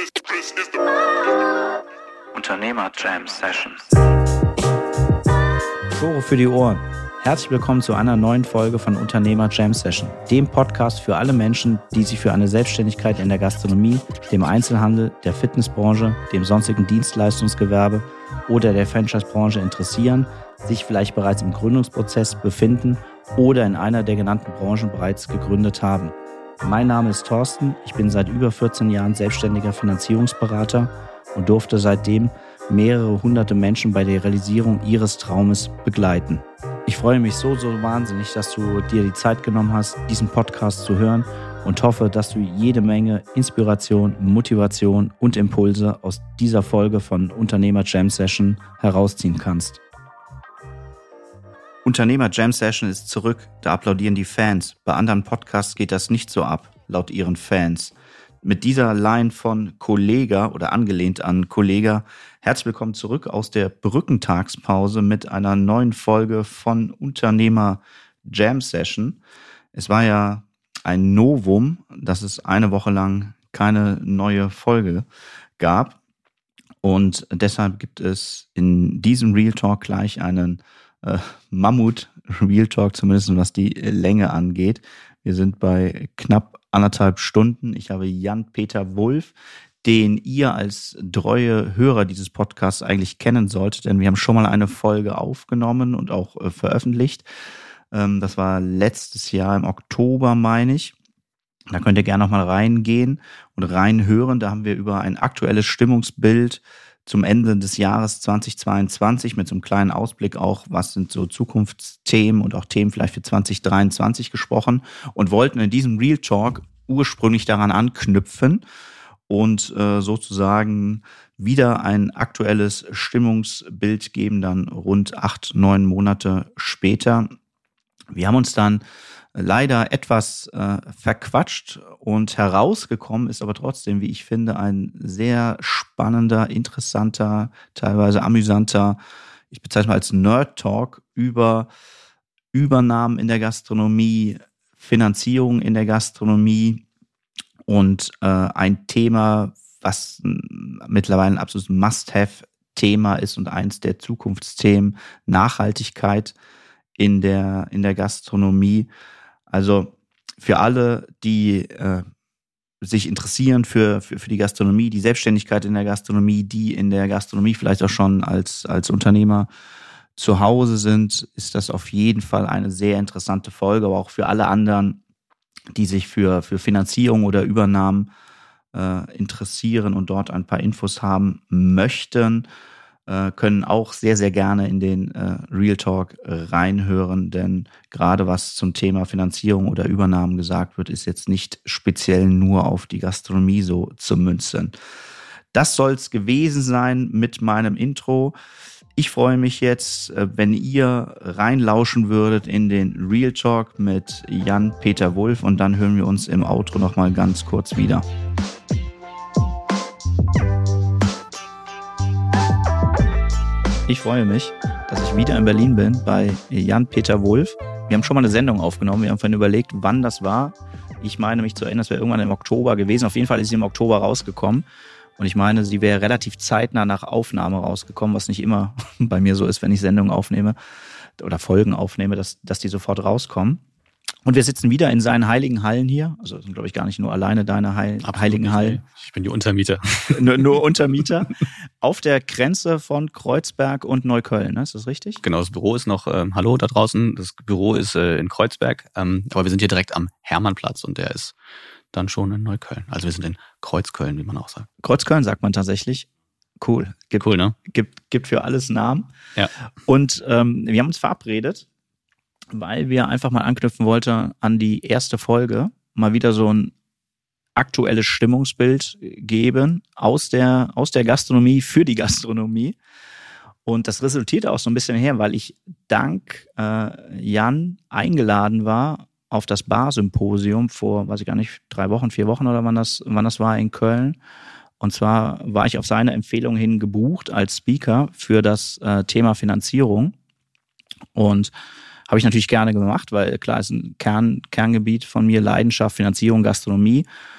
Unternehmer Jam Sessions. Tore für die Ohren. Herzlich willkommen zu einer neuen Folge von Unternehmer Jam Session, dem Podcast für alle Menschen, die sich für eine Selbstständigkeit in der Gastronomie, dem Einzelhandel, der Fitnessbranche, dem sonstigen Dienstleistungsgewerbe oder der Franchise-Branche interessieren, sich vielleicht bereits im Gründungsprozess befinden oder in einer der genannten Branchen bereits gegründet haben. Mein Name ist Thorsten, ich bin seit über 14 Jahren selbstständiger Finanzierungsberater und durfte seitdem mehrere hunderte Menschen bei der Realisierung ihres Traumes begleiten. Ich freue mich so wahnsinnig, dass du dir die Zeit genommen hast, diesen Podcast zu hören und hoffe, dass du jede Menge Inspiration, Motivation und Impulse aus dieser Folge von Unternehmer Jam Session herausziehen kannst. Unternehmer Jam Session ist zurück, da applaudieren die Fans. Bei anderen Podcasts geht das nicht so ab, laut ihren Fans. Mit dieser Line von Kollega oder angelehnt an Kollega, herzlich willkommen zurück aus der Brückentagspause mit einer neuen Folge von Unternehmer Jam Session. Es war ja ein Novum, dass es eine Woche lang keine neue Folge gab. Und deshalb gibt es in diesem Real Talk gleich einen Mammut-Real Talk, zumindest was die Länge angeht. Wir sind bei knapp 1,5 Stunden. Ich habe Jan-Peter Wulff, den ihr als treue Hörer dieses Podcasts eigentlich kennen solltet, denn wir haben schon mal eine Folge aufgenommen und auch veröffentlicht. Das war letztes Jahr im Oktober, meine ich. Da könnt ihr gerne noch mal reingehen und reinhören. Da haben wir über ein aktuelles Stimmungsbild zum Ende des Jahres 2022 mit so einem kleinen Ausblick auch, was sind so Zukunftsthemen und auch Themen vielleicht für 2023 gesprochen und wollten in diesem Real Talk ursprünglich daran anknüpfen und sozusagen wieder ein aktuelles Stimmungsbild geben, dann rund 8-9 Monate später. Wir haben uns dann leider etwas verquatscht und herausgekommen ist aber trotzdem, wie ich finde, ein sehr spannender, interessanter, teilweise amüsanter, ich bezeichne mal als Nerd-Talk über Übernahmen in der Gastronomie, Finanzierung in der Gastronomie und ein Thema, was mittlerweile ein absolutes Must-Have-Thema ist und eins der Zukunftsthemen, Nachhaltigkeit in der Gastronomie. Also für alle, die sich interessieren für die Gastronomie, die Selbstständigkeit in der Gastronomie, die in der Gastronomie vielleicht auch schon als Unternehmer zu Hause sind, ist das auf jeden Fall eine sehr interessante Folge. Aber auch für alle anderen, die sich für Finanzierung oder Übernahmen interessieren und dort ein paar Infos haben möchten, können auch sehr, sehr gerne in den Real Talk reinhören, denn gerade was zum Thema Finanzierung oder Übernahmen gesagt wird, ist jetzt nicht speziell nur auf die Gastronomie so zu münzen. Das soll es gewesen sein mit meinem Intro. Ich freue mich jetzt, wenn ihr reinlauschen würdet in den Real Talk mit Jan-Peter Wulff und dann hören wir uns im Outro nochmal ganz kurz wieder. Ich freue mich, dass ich wieder in Berlin bin bei Jan-Peter Wulff. Wir haben schon mal eine Sendung aufgenommen. Wir haben vorhin überlegt, wann das war. Ich meine, mich zu erinnern, es wäre irgendwann im Oktober gewesen. Auf jeden Fall ist sie im Oktober rausgekommen. Und ich meine, sie wäre relativ zeitnah nach Aufnahme rausgekommen, was nicht immer bei mir so ist, wenn ich Sendungen aufnehme oder Folgen aufnehme, dass die sofort rauskommen. Und wir sitzen wieder in seinen heiligen Hallen hier. Also das sind, glaube ich, gar nicht nur alleine deine heiligen Hallen. Ich bin die Untermieter. Nur Untermieter. Auf der Grenze von Kreuzberg und Neukölln, ne? Ist das richtig? Genau, das Büro ist noch, hallo da draußen, das Büro ist in Kreuzberg, aber wir sind hier direkt am Hermannplatz und der ist dann schon in Neukölln. Also wir sind in Kreuzköln, wie man auch sagt. Kreuzköln sagt man tatsächlich. Cool. Cool, ne? Gibt für alles Namen. Ja. Und wir haben uns verabredet, weil wir einfach mal anknüpfen wollten an die erste Folge, mal wieder so ein aktuelles Stimmungsbild geben aus der Gastronomie für die Gastronomie. Und das resultierte auch so ein bisschen her, weil ich dank Jan eingeladen war auf das Bar-Symposium vor, weiß ich gar nicht, 3 Wochen, 4 Wochen oder wann das war in Köln. Und zwar war ich auf seine Empfehlung hin gebucht als Speaker für das Thema Finanzierung. Und habe ich natürlich gerne gemacht, weil klar ist ein Kerngebiet von mir, Leidenschaft, Finanzierung, Gastronomie.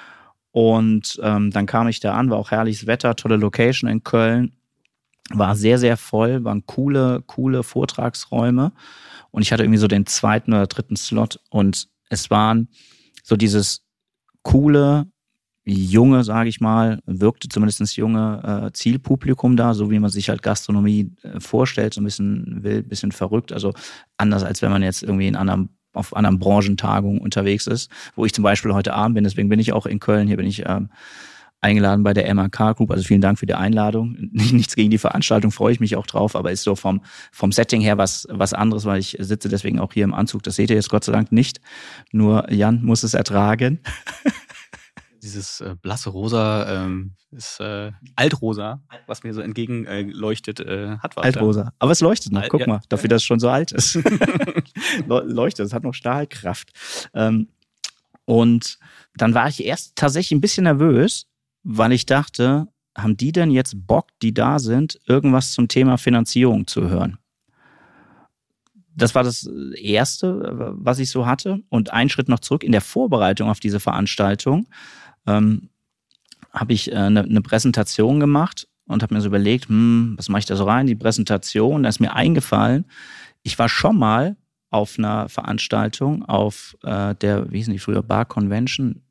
Und dann kam ich da an, war auch herrliches Wetter, tolle Location in Köln, war sehr, sehr voll, waren coole Vortragsräume und ich hatte irgendwie so den 2. oder 3. Slot und es waren so dieses coole, junge, sage ich mal, wirkte zumindest junge Zielpublikum da, so wie man sich halt Gastronomie vorstellt, so ein bisschen wild, ein bisschen verrückt, also anders als wenn man jetzt irgendwie auf anderen Branchentagungen unterwegs ist, wo ich zum Beispiel heute Abend bin, deswegen bin ich auch in Köln, hier bin ich eingeladen bei der MAK Group, also vielen Dank für die Einladung. Nichts gegen die Veranstaltung, freue ich mich auch drauf, aber ist so vom Setting her was anderes, weil ich sitze deswegen auch hier im Anzug, das seht ihr jetzt Gott sei Dank nicht, nur Jan muss es ertragen. Dieses blasse Rosa ist Altrosa, was mir so entgegenleuchtet, hat was. Altrosa, ja. Aber es leuchtet noch, guck ja. mal, dafür, dass es schon so alt ist. Leuchtet, es hat noch Stahlkraft. Und dann war ich erst tatsächlich ein bisschen nervös, weil ich dachte, haben die denn jetzt Bock, die da sind, irgendwas zum Thema Finanzierung zu hören? Das war das Erste, was ich so hatte. Und einen Schritt noch zurück, in der Vorbereitung auf diese Veranstaltung habe ich eine Präsentation gemacht und habe mir so überlegt, was mache ich da so rein, die Präsentation. Da ist mir eingefallen, ich war schon mal auf einer Veranstaltung auf der, wie hießen die früher, Bar Convention.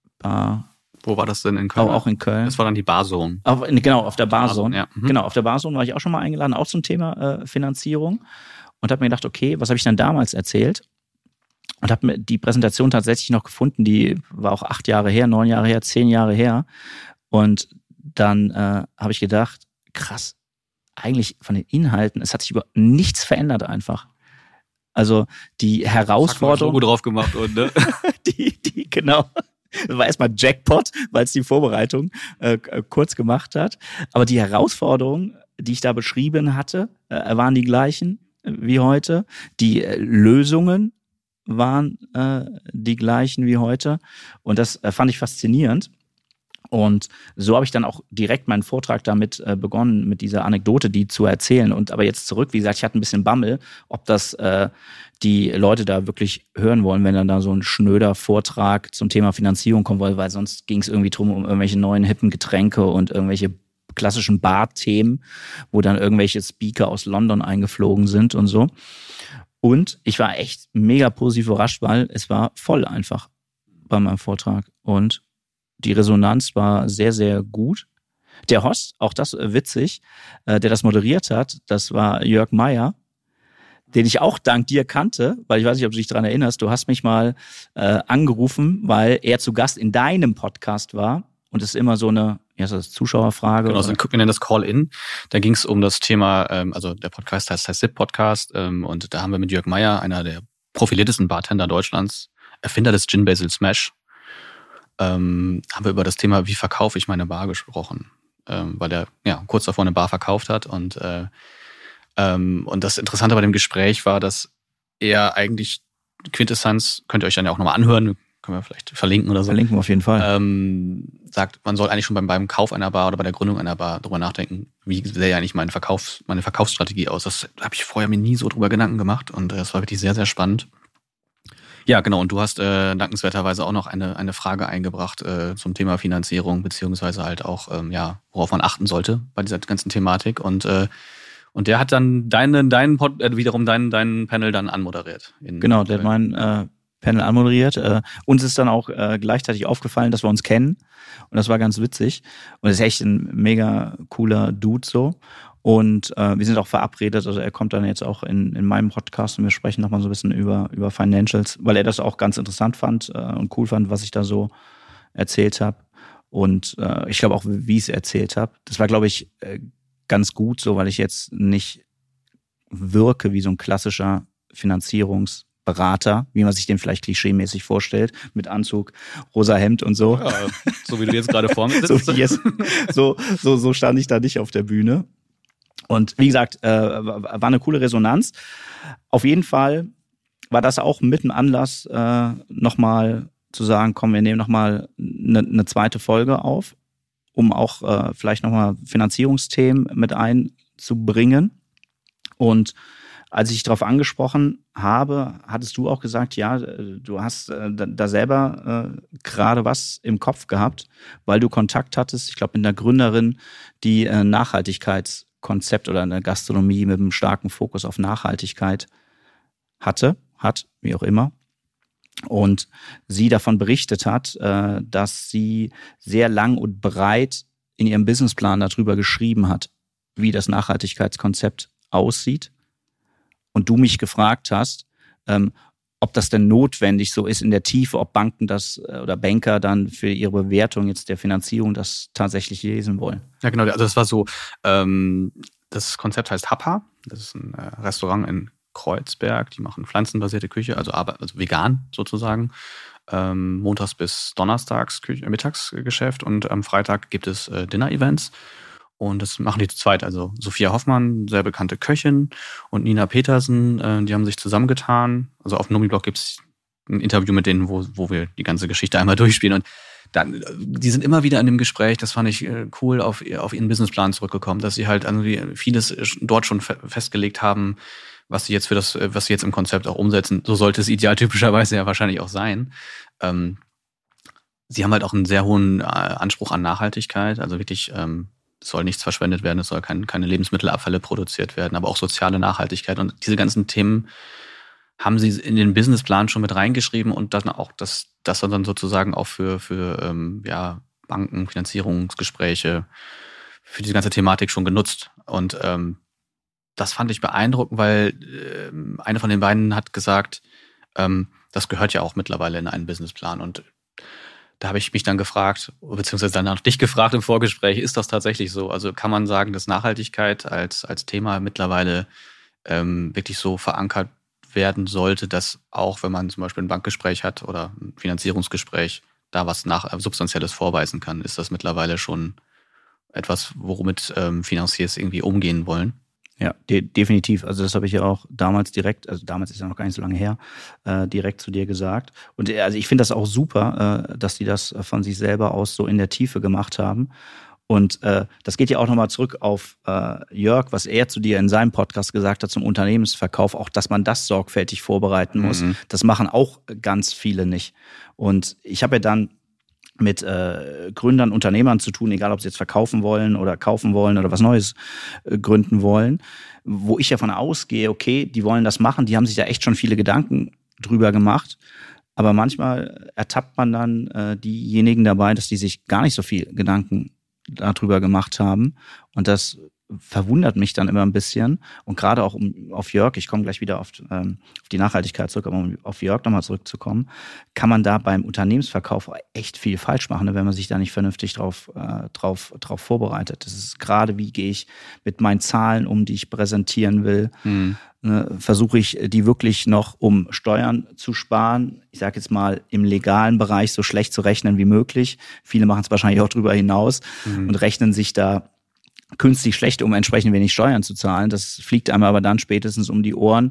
Wo war das denn in Köln? Auch in Köln. Das war dann die Barzone. Genau, auf der Barzone. Ja. Genau, auf der Barzone war ich auch schon mal eingeladen, auch zum Thema Finanzierung. Und habe mir gedacht, okay, was habe ich dann damals erzählt? Und habe mir die Präsentation tatsächlich noch gefunden, die war auch 8 Jahre her, 9 Jahre her, 10 Jahre her. Und dann habe ich gedacht, krass, eigentlich von den Inhalten, es hat sich über nichts verändert einfach. Also die Herausforderung. Logo drauf gemacht und ne? die genau. Das war erstmal Jackpot, weil es die Vorbereitung kurz gemacht hat. Aber die Herausforderungen, die ich da beschrieben hatte, waren die gleichen wie heute. Die Lösungen waren die gleichen wie heute. Und das fand ich faszinierend. Und so habe ich dann auch direkt meinen Vortrag damit begonnen, mit dieser Anekdote, die zu erzählen. Und aber jetzt zurück, wie gesagt, ich hatte ein bisschen Bammel, ob das die Leute da wirklich hören wollen, wenn dann da so ein schnöder Vortrag zum Thema Finanzierung kommen will, weil sonst ging es irgendwie drum um irgendwelche neuen hippen Getränke und irgendwelche klassischen Bar-Themen, wo dann irgendwelche Speaker aus London eingeflogen sind und so. Und ich war echt mega positiv überrascht, weil es war voll einfach bei meinem Vortrag. Und die Resonanz war sehr, sehr gut. Der Host, auch das witzig, der das moderiert hat, das war Jörg Meyer, den ich auch dank dir kannte, weil ich weiß nicht, ob du dich daran erinnerst, du hast mich mal angerufen, weil er zu Gast in deinem Podcast war und es ist immer so eine, ja, so eine Zuschauerfrage. Genau, wir nennen das Call-In. Da ging es um das Thema, also der Podcast heißt SIP-Podcast und da haben wir mit Jörg Meyer, einer der profiliertesten Bartender Deutschlands, Erfinder des Gin Basil Smash, haben wir über das Thema, wie verkaufe ich meine Bar gesprochen, weil er kurz davor eine Bar verkauft hat und das Interessante bei dem Gespräch war, dass er eigentlich Quintessenz, könnt ihr euch dann ja auch nochmal anhören, können wir vielleicht verlinken oder so. Verlinken wir auf jeden Fall. Sagt, man soll eigentlich schon beim Kauf einer Bar oder bei der Gründung einer Bar darüber nachdenken, wie sähe eigentlich meine Verkaufsstrategie aus. Das habe ich vorher mir nie so drüber Gedanken gemacht und das war wirklich sehr, sehr spannend. Ja, genau. Und du hast dankenswerterweise auch noch eine Frage eingebracht zum Thema Finanzierung, beziehungsweise halt auch, worauf man achten sollte bei dieser ganzen Thematik. Und der hat dann deinen Panel dann anmoderiert. Genau, der hat mein Panel anmoderiert. Uns ist dann auch gleichzeitig aufgefallen, dass wir uns kennen. Und das war ganz witzig. Und er ist echt ein mega cooler Dude so. Und wir sind auch verabredet, also er kommt dann jetzt auch in meinem Podcast und wir sprechen nochmal so ein bisschen über Financials, weil er das auch ganz interessant fand und cool fand, was ich da so erzählt habe. Und ich glaube auch, wie ich es erzählt habe. Das war, glaube ich, ganz gut so, weil ich jetzt nicht wirke wie so ein klassischer Finanzierungsberater, wie man sich den vielleicht klischeemäßig vorstellt, mit Anzug, rosa Hemd und so. Ja, so wie du jetzt gerade vor mir sitzt. So stand ich da nicht auf der Bühne. Und wie gesagt, war eine coole Resonanz. Auf jeden Fall war das auch mit ein Anlass, nochmal zu sagen, komm, wir nehmen nochmal eine zweite Folge auf, um auch vielleicht nochmal Finanzierungsthemen mit einzubringen. Und als ich darauf angesprochen habe, hattest du auch gesagt, ja, du hast da selber gerade was im Kopf gehabt, weil du Kontakt hattest, ich glaube, mit einer Gründerin, die Nachhaltigkeitskonzept oder eine Gastronomie mit einem starken Fokus auf Nachhaltigkeit hat, wie auch immer. Und sie davon berichtet hat, dass sie sehr lang und breit in ihrem Businessplan darüber geschrieben hat, wie das Nachhaltigkeitskonzept aussieht. Und du mich gefragt hast, ob das denn notwendig so ist in der Tiefe, ob Banken das oder Banker dann für ihre Bewertung jetzt der Finanzierung das tatsächlich lesen wollen. Ja, genau. Also das war so, das Konzept heißt Happa. Das ist ein Restaurant in Kreuzberg. Die machen pflanzenbasierte Küche, also vegan sozusagen. Montags bis Donnerstags Mittagsgeschäft und am Freitag gibt es Dinner-Events. Und das machen die zu zweit. Also Sophia Hoffmann, sehr bekannte Köchin, und Nina Petersen, die haben sich zusammengetan. Also auf Nomi-Blog gibt es ein Interview mit denen, wo wir die ganze Geschichte einmal durchspielen. Und dann, die sind immer wieder in dem Gespräch, das fand ich cool, auf ihren Businessplan zurückgekommen, dass sie halt vieles dort schon festgelegt haben, was sie jetzt was sie jetzt im Konzept auch umsetzen. So sollte es idealtypischerweise ja wahrscheinlich auch sein. Sie haben halt auch einen sehr hohen Anspruch an Nachhaltigkeit, also wirklich, es soll nichts verschwendet werden, es soll keine Lebensmittelabfälle produziert werden, aber auch soziale Nachhaltigkeit. Und diese ganzen Themen haben sie in den Businessplan schon mit reingeschrieben und dann auch das dann sozusagen auch für Banken, Finanzierungsgespräche, für diese ganze Thematik schon genutzt. Und das fand ich beeindruckend, weil eine von den beiden hat gesagt, das gehört ja auch mittlerweile in einen Businessplan. Und da habe ich mich dann gefragt, beziehungsweise dann auch dich gefragt im Vorgespräch, ist das tatsächlich so? Also kann man sagen, dass Nachhaltigkeit als Thema mittlerweile wirklich so verankert werden sollte, dass auch, wenn man zum Beispiel ein Bankgespräch hat oder ein Finanzierungsgespräch, da was Substanzielles vorweisen kann? Ist das mittlerweile schon etwas, womit Financiers irgendwie umgehen wollen? Ja, definitiv. Also das habe ich ja auch damals direkt, also damals ist ja noch gar nicht so lange her, direkt zu dir gesagt. Und also ich finde das auch super, dass die das von sich selber aus so in der Tiefe gemacht haben. Und das geht ja auch nochmal zurück auf Jörg, was er zu dir in seinem Podcast gesagt hat zum Unternehmensverkauf, auch dass man das sorgfältig vorbereiten muss. Das machen auch ganz viele nicht. Und ich habe ja dann mit Gründern, Unternehmern zu tun, egal ob sie jetzt verkaufen wollen oder kaufen wollen oder was Neues gründen wollen, wo ich davon ausgehe, okay, die wollen das machen, die haben sich da echt schon viele Gedanken drüber gemacht, aber manchmal ertappt man dann diejenigen dabei, dass die sich gar nicht so viel Gedanken darüber gemacht haben, und das verwundert mich dann immer ein bisschen. Und gerade auch auf Jörg, ich komme gleich wieder auf die Nachhaltigkeit zurück, aber um auf Jörg nochmal zurückzukommen, kann man da beim Unternehmensverkauf echt viel falsch machen, wenn man sich da nicht vernünftig drauf vorbereitet. Das ist gerade, wie gehe ich mit meinen Zahlen um, die ich präsentieren will. Versuche ich die wirklich noch, um Steuern zu sparen, ich sage jetzt mal im legalen Bereich so schlecht zu rechnen wie möglich. Viele machen es wahrscheinlich auch drüber hinaus und rechnen sich da künstlich schlecht, um entsprechend wenig Steuern zu zahlen. Das fliegt einem aber dann spätestens um die Ohren.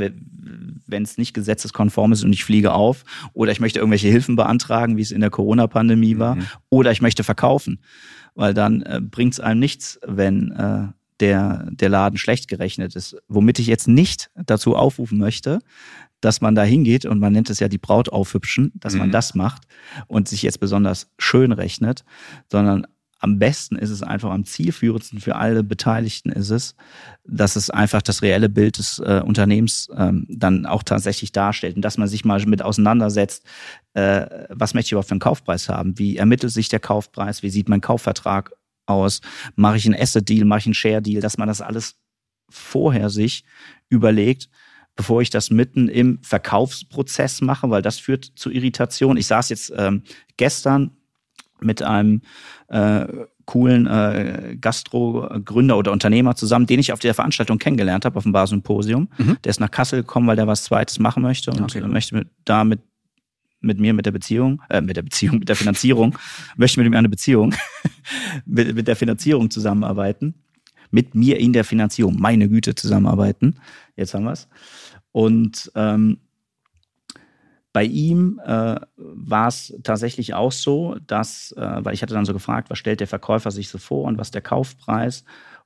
Wenn es nicht gesetzeskonform ist und ich fliege auf, oder ich möchte irgendwelche Hilfen beantragen, wie es in der Corona-Pandemie war, oder ich möchte verkaufen, weil dann bringt es einem nichts, wenn der Laden schlecht gerechnet ist. Womit ich jetzt nicht dazu aufrufen möchte, dass man da hingeht, und man nennt es ja die Braut aufhübschen, dass man das macht und sich jetzt besonders schön rechnet, sondern am besten ist es einfach, am zielführendsten für alle Beteiligten ist es, dass es einfach das reelle Bild des Unternehmens dann auch tatsächlich darstellt und dass man sich mal mit auseinandersetzt, was möchte ich überhaupt für einen Kaufpreis haben, wie ermittelt sich der Kaufpreis, wie sieht mein Kaufvertrag aus, mache ich einen Asset-Deal, mache ich einen Share-Deal, dass man das alles vorher sich überlegt, bevor ich das mitten im Verkaufsprozess mache, weil das führt zu Irritation. Ich saß jetzt gestern mit einem coolen Gastro-Gründer oder Unternehmer zusammen, den ich auf der Veranstaltung kennengelernt habe, auf dem Bar-Symposium. Der ist nach Kassel gekommen, weil der was Zweites machen möchte und möchte mit der Finanzierung, möchte mit ihm eine Beziehung mit der Finanzierung zusammenarbeiten. Mit mir in der Finanzierung, meine Güte, zusammenarbeiten. Jetzt haben wir es. Und bei ihm war es tatsächlich auch so, dass, weil ich hatte dann so gefragt, was stellt der Verkäufer sich so vor und was der Kaufpreis?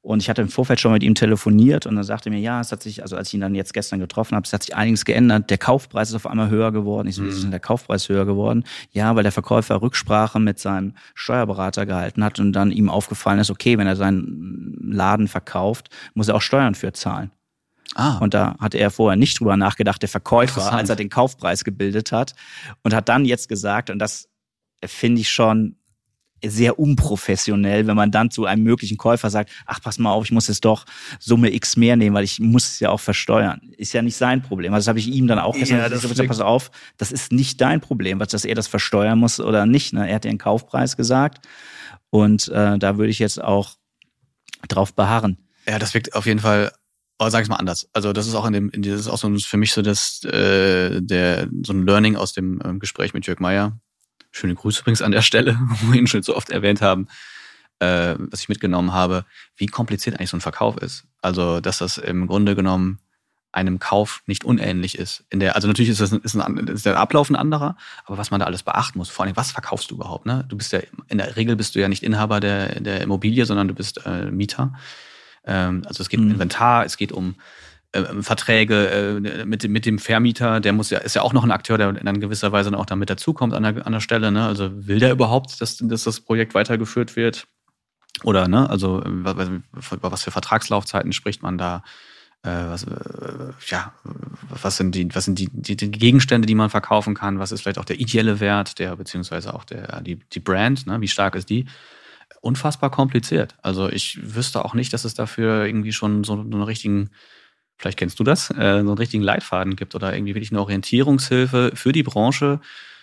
Und ich hatte im Vorfeld schon mit ihm telefoniert und dann sagte er mir, ja, es hat sich, also als ich ihn dann jetzt gestern getroffen habe, es hat sich einiges geändert. Der Kaufpreis ist auf einmal höher geworden. Ich so, wie ist denn der Kaufpreis höher geworden? Ja, weil der Verkäufer Rücksprache mit seinem Steuerberater gehalten hat und dann ihm aufgefallen ist, okay, wenn er seinen Laden verkauft, muss er auch Steuern für zahlen. Und da hatte er vorher nicht drüber nachgedacht, der Verkäufer, als er den Kaufpreis gebildet hat, und hat dann jetzt gesagt, und das finde ich schon sehr unprofessionell, wenn man dann zu einem möglichen Käufer sagt, ach, pass mal auf, ich muss jetzt doch Summe X mehr nehmen, weil ich muss es ja auch versteuern. Ist ja nicht sein Problem. Also das habe ich ihm dann auch gesagt, pass auf, das ist nicht dein Problem, dass er das versteuern muss oder nicht. Ne? Er hat ja einen Kaufpreis gesagt und da würde ich jetzt auch drauf beharren. Ja, das wirkt auf jeden Fall. Aber sag ich mal anders. Also das ist auch das ist auch so für mich so so ein Learning aus dem Gespräch mit Jörg Meier. Schöne Grüße übrigens an der Stelle, wo wir ihn schon so oft erwähnt haben, was ich mitgenommen habe, wie kompliziert eigentlich so ein Verkauf ist. Also dass das im Grunde genommen einem Kauf nicht unähnlich ist. Also natürlich ist der Ablauf ein anderer, aber was man da alles beachten muss, vor allem, was verkaufst du überhaupt? Ne? Du bist ja in der Regel bist du ja nicht Inhaber der Immobilie, sondern du bist Mieter. Also es geht um Inventar, es geht um Verträge mit dem Vermieter, ist ja auch noch ein Akteur, der in gewisser Weise auch damit dazukommt an der Stelle. Ne? Also will der überhaupt, dass das Projekt weitergeführt wird? Oder ne? Also über was für Vertragslaufzeiten spricht man da? Was sind die Gegenstände, die man verkaufen kann? Was ist vielleicht auch der ideelle Wert, beziehungsweise auch die Brand? Ne? Wie stark ist die? Unfassbar kompliziert. Also ich wüsste auch nicht, dass es dafür irgendwie schon so einen richtigen, vielleicht kennst du das, so einen richtigen Leitfaden gibt oder irgendwie wirklich eine Orientierungshilfe für die Branche.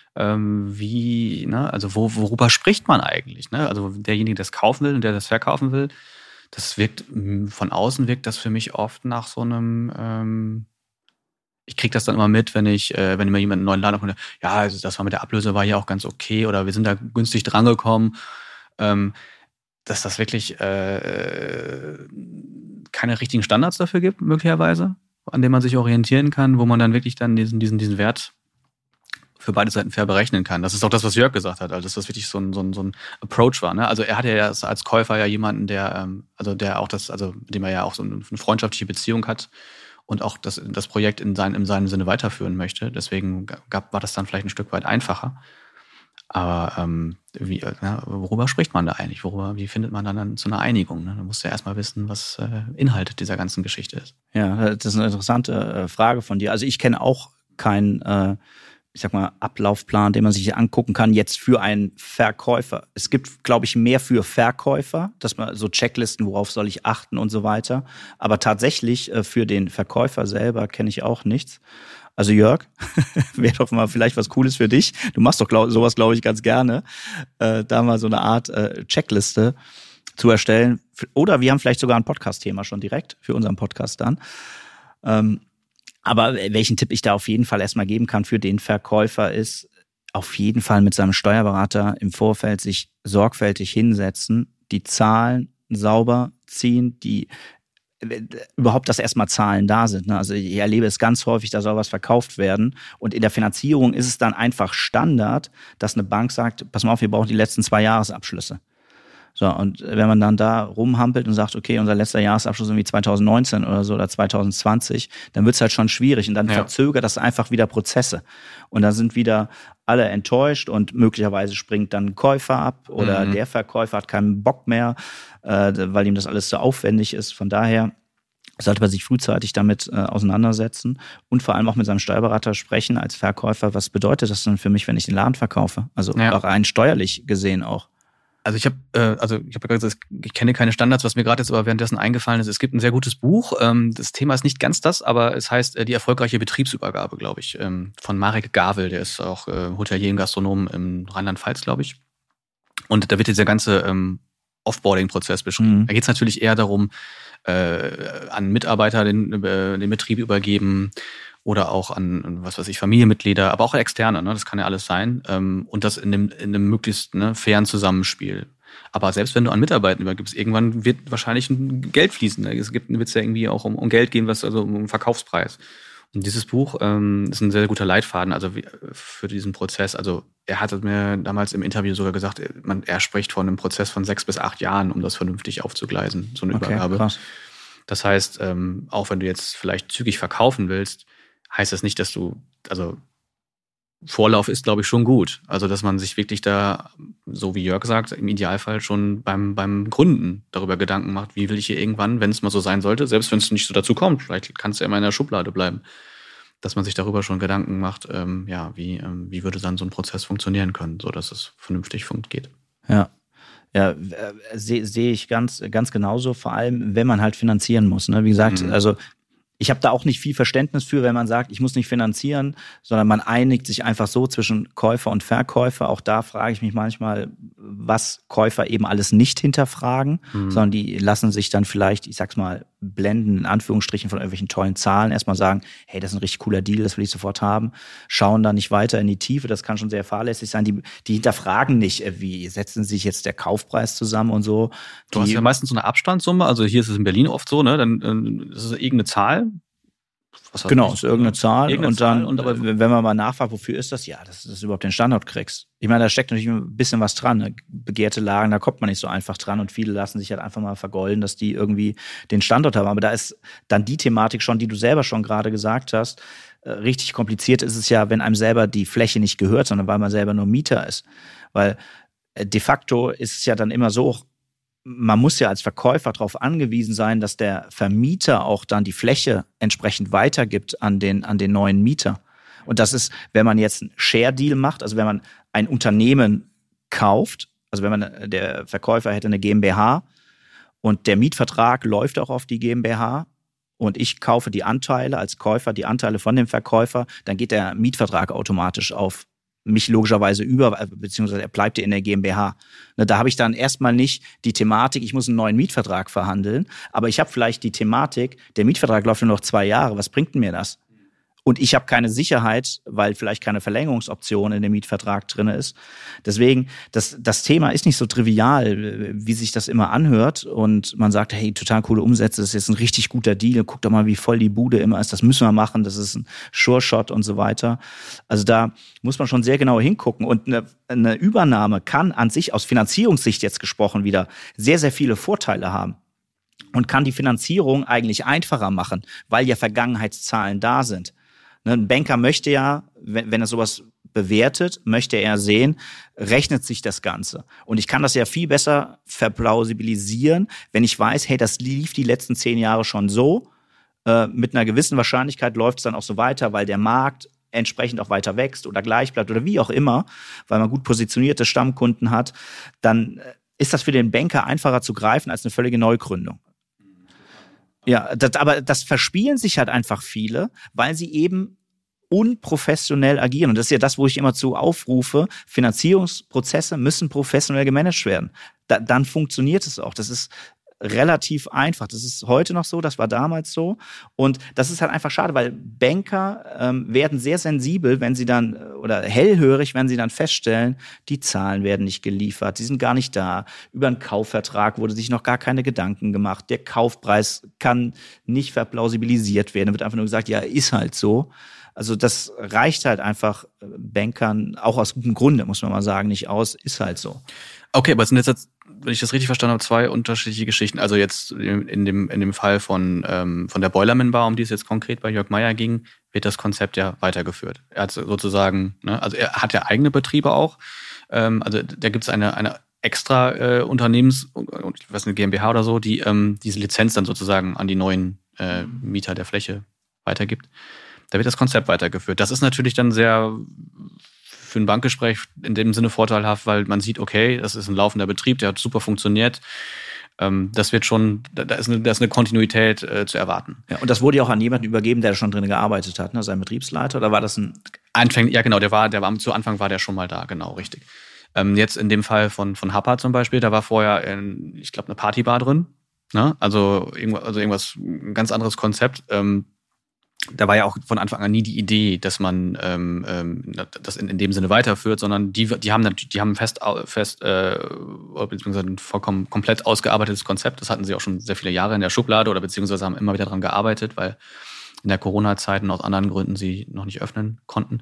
Also worüber spricht man eigentlich? Ne? Also derjenige, der das kaufen will und der das verkaufen will, von außen wirkt das für mich oft nach so einem, ich kriege das dann immer mit, wenn mir jemand einen neuen Laden kommt, ja, also das war mit der Ablöse war ja auch ganz okay oder wir sind da günstig drangekommen. Dass das wirklich keine richtigen Standards dafür gibt, möglicherweise, an denen man sich orientieren kann, wo man dann wirklich dann diesen Wert für beide Seiten fair berechnen kann. Das ist auch das, was Jörg gesagt hat, also dass das wirklich so ein Approach war. Ne? Also er hatte ja als Käufer ja jemanden, mit dem er ja auch so eine freundschaftliche Beziehung hat und auch das Projekt in seinem Sinne weiterführen möchte. Deswegen war das dann vielleicht ein Stück weit einfacher. Aber worüber spricht man da eigentlich? Wie findet man dann zu einer Einigung? Ne? Da musst du ja erstmal wissen, was Inhalt dieser ganzen Geschichte ist. Ja, das ist eine interessante Frage von dir. Also ich kenne auch keinen, Ablaufplan, den man sich angucken kann, jetzt für einen Verkäufer. Es gibt, glaube ich, mehr für Verkäufer, dass man so Checklisten, worauf soll ich achten und so weiter. Aber tatsächlich für den Verkäufer selber kenne ich auch nichts. Also Jörg, wäre doch mal vielleicht was Cooles für dich. Du machst doch sowas, glaube ich, ganz gerne. Da mal so eine Art Checkliste zu erstellen. Oder wir haben vielleicht sogar ein Podcast-Thema schon direkt für unseren Podcast dann. Aber welchen Tipp ich da auf jeden Fall erstmal geben kann für den Verkäufer ist, auf jeden Fall mit seinem Steuerberater im Vorfeld sich sorgfältig hinsetzen, die Zahlen sauber ziehen, überhaupt, dass erstmal Zahlen da sind. Ne? Also ich erlebe es ganz häufig, da soll was verkauft werden. Und in der Finanzierung ist es dann einfach Standard, dass eine Bank sagt, pass mal auf, wir brauchen die letzten 2 Jahresabschlüsse. So, und wenn man dann da rumhampelt und sagt, okay, unser letzter Jahresabschluss ist irgendwie 2019 oder so oder 2020, dann wird es halt schon schwierig und dann verzögert das einfach wieder Prozesse. Und dann sind wieder alle enttäuscht und möglicherweise springt dann ein Käufer ab oder der Verkäufer hat keinen Bock mehr, weil ihm das alles so aufwendig ist. Von daher sollte man sich frühzeitig damit auseinandersetzen und vor allem auch mit seinem Steuerberater sprechen als Verkäufer. Was bedeutet das denn für mich, wenn ich den Laden verkaufe? Also auch rein steuerlich gesehen auch. Also ich habe gesagt, ich kenne keine Standards, was mir gerade jetzt aber währenddessen eingefallen ist. Es gibt ein sehr gutes Buch. Das Thema ist nicht ganz das, aber es heißt Die erfolgreiche Betriebsübergabe, glaube ich, von Marek Gavel. Der ist auch Hotelier und Gastronom im Rheinland-Pfalz, glaube ich. Und da wird dieser ganze Offboarding-Prozess beschrieben. Da geht es natürlich eher darum, an Mitarbeiter den Betrieb übergeben oder auch an, Familienmitglieder, aber auch Externe, ne? Das kann ja alles sein. Und das in einem möglichst fairen Zusammenspiel. Aber selbst wenn du an Mitarbeiter übergibst, irgendwann wird wahrscheinlich ein Geld fließen. Ne? Wird es ja irgendwie auch um Geld gehen, also um Verkaufspreis. Und dieses Buch ist ein sehr, sehr guter Leitfaden, also für diesen Prozess. Also er hatte mir damals im Interview sogar gesagt, er spricht von einem Prozess von 6 bis 8 Jahren, um das vernünftig aufzugleisen, so eine Übergabe. Krass. Das heißt, auch wenn du jetzt vielleicht zügig verkaufen willst, heißt das nicht, dass also Vorlauf ist, glaube ich, schon gut. Also, dass man sich wirklich da, so wie Jörg sagt, im Idealfall schon beim Gründen darüber Gedanken macht, wie will ich hier irgendwann, wenn es mal so sein sollte, selbst wenn es nicht so dazu kommt, vielleicht kann es ja immer in der Schublade bleiben, dass man sich darüber schon Gedanken macht, wie würde dann so ein Prozess funktionieren können, so dass es vernünftig geht. Ja. Ja, sehe ich ganz genauso, vor allem, wenn man halt finanzieren muss. Ne? Wie gesagt, also ich habe da auch nicht viel Verständnis für, wenn man sagt, ich muss nicht finanzieren, sondern man einigt sich einfach so zwischen Käufer und Verkäufer. Auch da frage ich mich manchmal, was Käufer eben alles nicht hinterfragen, sondern die lassen sich dann vielleicht, ich sag's mal, blenden, in Anführungsstrichen, von irgendwelchen tollen Zahlen. Erstmal sagen, hey, das ist ein richtig cooler Deal, das will ich sofort haben. Schauen da nicht weiter in die Tiefe, das kann schon sehr fahrlässig sein. Die hinterfragen nicht, wie setzen sich jetzt der Kaufpreis zusammen und so. Du hast ja meistens so eine Abstandssumme, also hier ist es in Berlin oft so, ne? Dann ist es irgendeine Zahl. Genau, ist irgendeine Zahl. Aber wenn man mal nachfragt, wofür ist das? Ja, dass du überhaupt den Standort kriegst. Ich meine, da steckt natürlich ein bisschen was dran. Ne? Begehrte Lagen, da kommt man nicht so einfach dran und viele lassen sich halt einfach mal vergolden, dass die irgendwie den Standort haben. Aber da ist dann die Thematik schon, die du selber schon gerade gesagt hast. Richtig kompliziert ist es ja, wenn einem selber die Fläche nicht gehört, sondern weil man selber nur Mieter ist. Weil de facto ist es ja dann immer so, man muss ja als Verkäufer darauf angewiesen sein, dass der Vermieter auch dann die Fläche entsprechend weitergibt an den neuen Mieter. Und das ist, wenn man jetzt einen Share-Deal macht, also wenn man ein Unternehmen kauft, also wenn man, der Verkäufer hätte eine GmbH und der Mietvertrag läuft auch auf die GmbH und ich kaufe die Anteile als Käufer, die Anteile von dem Verkäufer, dann geht der Mietvertrag automatisch auf mich logischerweise über, beziehungsweise er bleibt ja in der GmbH. Da habe ich dann erstmal nicht die Thematik, ich muss einen neuen Mietvertrag verhandeln, aber ich habe vielleicht die Thematik, der Mietvertrag läuft nur noch 2 Jahre, was bringt denn mir das? Und ich habe keine Sicherheit, weil vielleicht keine Verlängerungsoption in dem Mietvertrag drin ist. Deswegen, das Thema ist nicht so trivial, wie sich das immer anhört. Und man sagt, hey, total coole Umsätze, das ist jetzt ein richtig guter Deal. Guck doch mal, wie voll die Bude immer ist. Das müssen wir machen, das ist ein Sure-Shot und so weiter. Also da muss man schon sehr genau hingucken. Und eine Übernahme kann an sich aus Finanzierungssicht jetzt gesprochen wieder sehr, sehr viele Vorteile haben. Und kann die Finanzierung eigentlich einfacher machen, weil ja Vergangenheitszahlen da sind. Ein Banker möchte ja, wenn er sowas bewertet, möchte er sehen, rechnet sich das Ganze. Und ich kann das ja viel besser verplausibilisieren, wenn ich weiß, hey, das lief die letzten 10 Jahre schon so. Mit einer gewissen Wahrscheinlichkeit läuft es dann auch so weiter, weil der Markt entsprechend auch weiter wächst oder gleich bleibt oder wie auch immer, weil man gut positionierte Stammkunden hat. Dann ist das für den Banker einfacher zu greifen als eine völlige Neugründung. Ja, aber das verspielen sich halt einfach viele, weil sie eben unprofessionell agieren. Und das ist ja das, wo ich immer zu aufrufe. Finanzierungsprozesse müssen professionell gemanagt werden. Dann funktioniert es auch. Das ist relativ einfach. Das ist heute noch so, das war damals so. Und das ist halt einfach schade, weil Banker werden sehr sensibel, wenn sie dann, oder hellhörig, wenn sie dann feststellen, die Zahlen werden nicht geliefert, die sind gar nicht da. Über einen Kaufvertrag wurde sich noch gar keine Gedanken gemacht. Der Kaufpreis kann nicht verplausibilisiert werden. Da wird einfach nur gesagt, ja, ist halt so. Also das reicht halt einfach Bankern, auch aus gutem Grunde, muss man mal sagen, nicht aus, ist halt so. Okay, aber es sind jetzt, wenn ich das richtig verstanden habe, 2 unterschiedliche Geschichten. Also jetzt in dem Fall von der Boilerman Bar, um die es jetzt konkret bei Jörg Meier ging, wird das Konzept ja weitergeführt. Er hat sozusagen, ne, also er hat ja eigene Betriebe auch. Also da gibt es eine extra Unternehmens, ich weiß nicht, GmbH oder so, die diese Lizenz dann sozusagen an die neuen Mieter der Fläche weitergibt. Da wird das Konzept weitergeführt. Das ist natürlich dann sehr für ein Bankgespräch in dem Sinne vorteilhaft, weil man sieht, okay, das ist ein laufender Betrieb, der hat super funktioniert. Das wird schon, da ist eine Kontinuität zu erwarten. Ja, und das wurde ja auch an jemanden übergeben, der schon drin gearbeitet hat, ne? Sein Betriebsleiter, oder war das ein... Ja genau, der war zu Anfang war der schon mal da, genau, richtig. Jetzt in dem Fall von Happa zum Beispiel, da war vorher, ich glaube, eine Partybar drin. Ne? Also irgendwas, ein ganz anderes Konzept. Da war ja auch von Anfang an nie die Idee, dass man das in dem Sinne weiterführt, sondern die haben fest beziehungsweise ein vollkommen komplett ausgearbeitetes Konzept. Das hatten sie auch schon sehr viele Jahre in der Schublade oder beziehungsweise haben immer wieder daran gearbeitet, weil in der Corona-Zeit und aus anderen Gründen sie noch nicht öffnen konnten.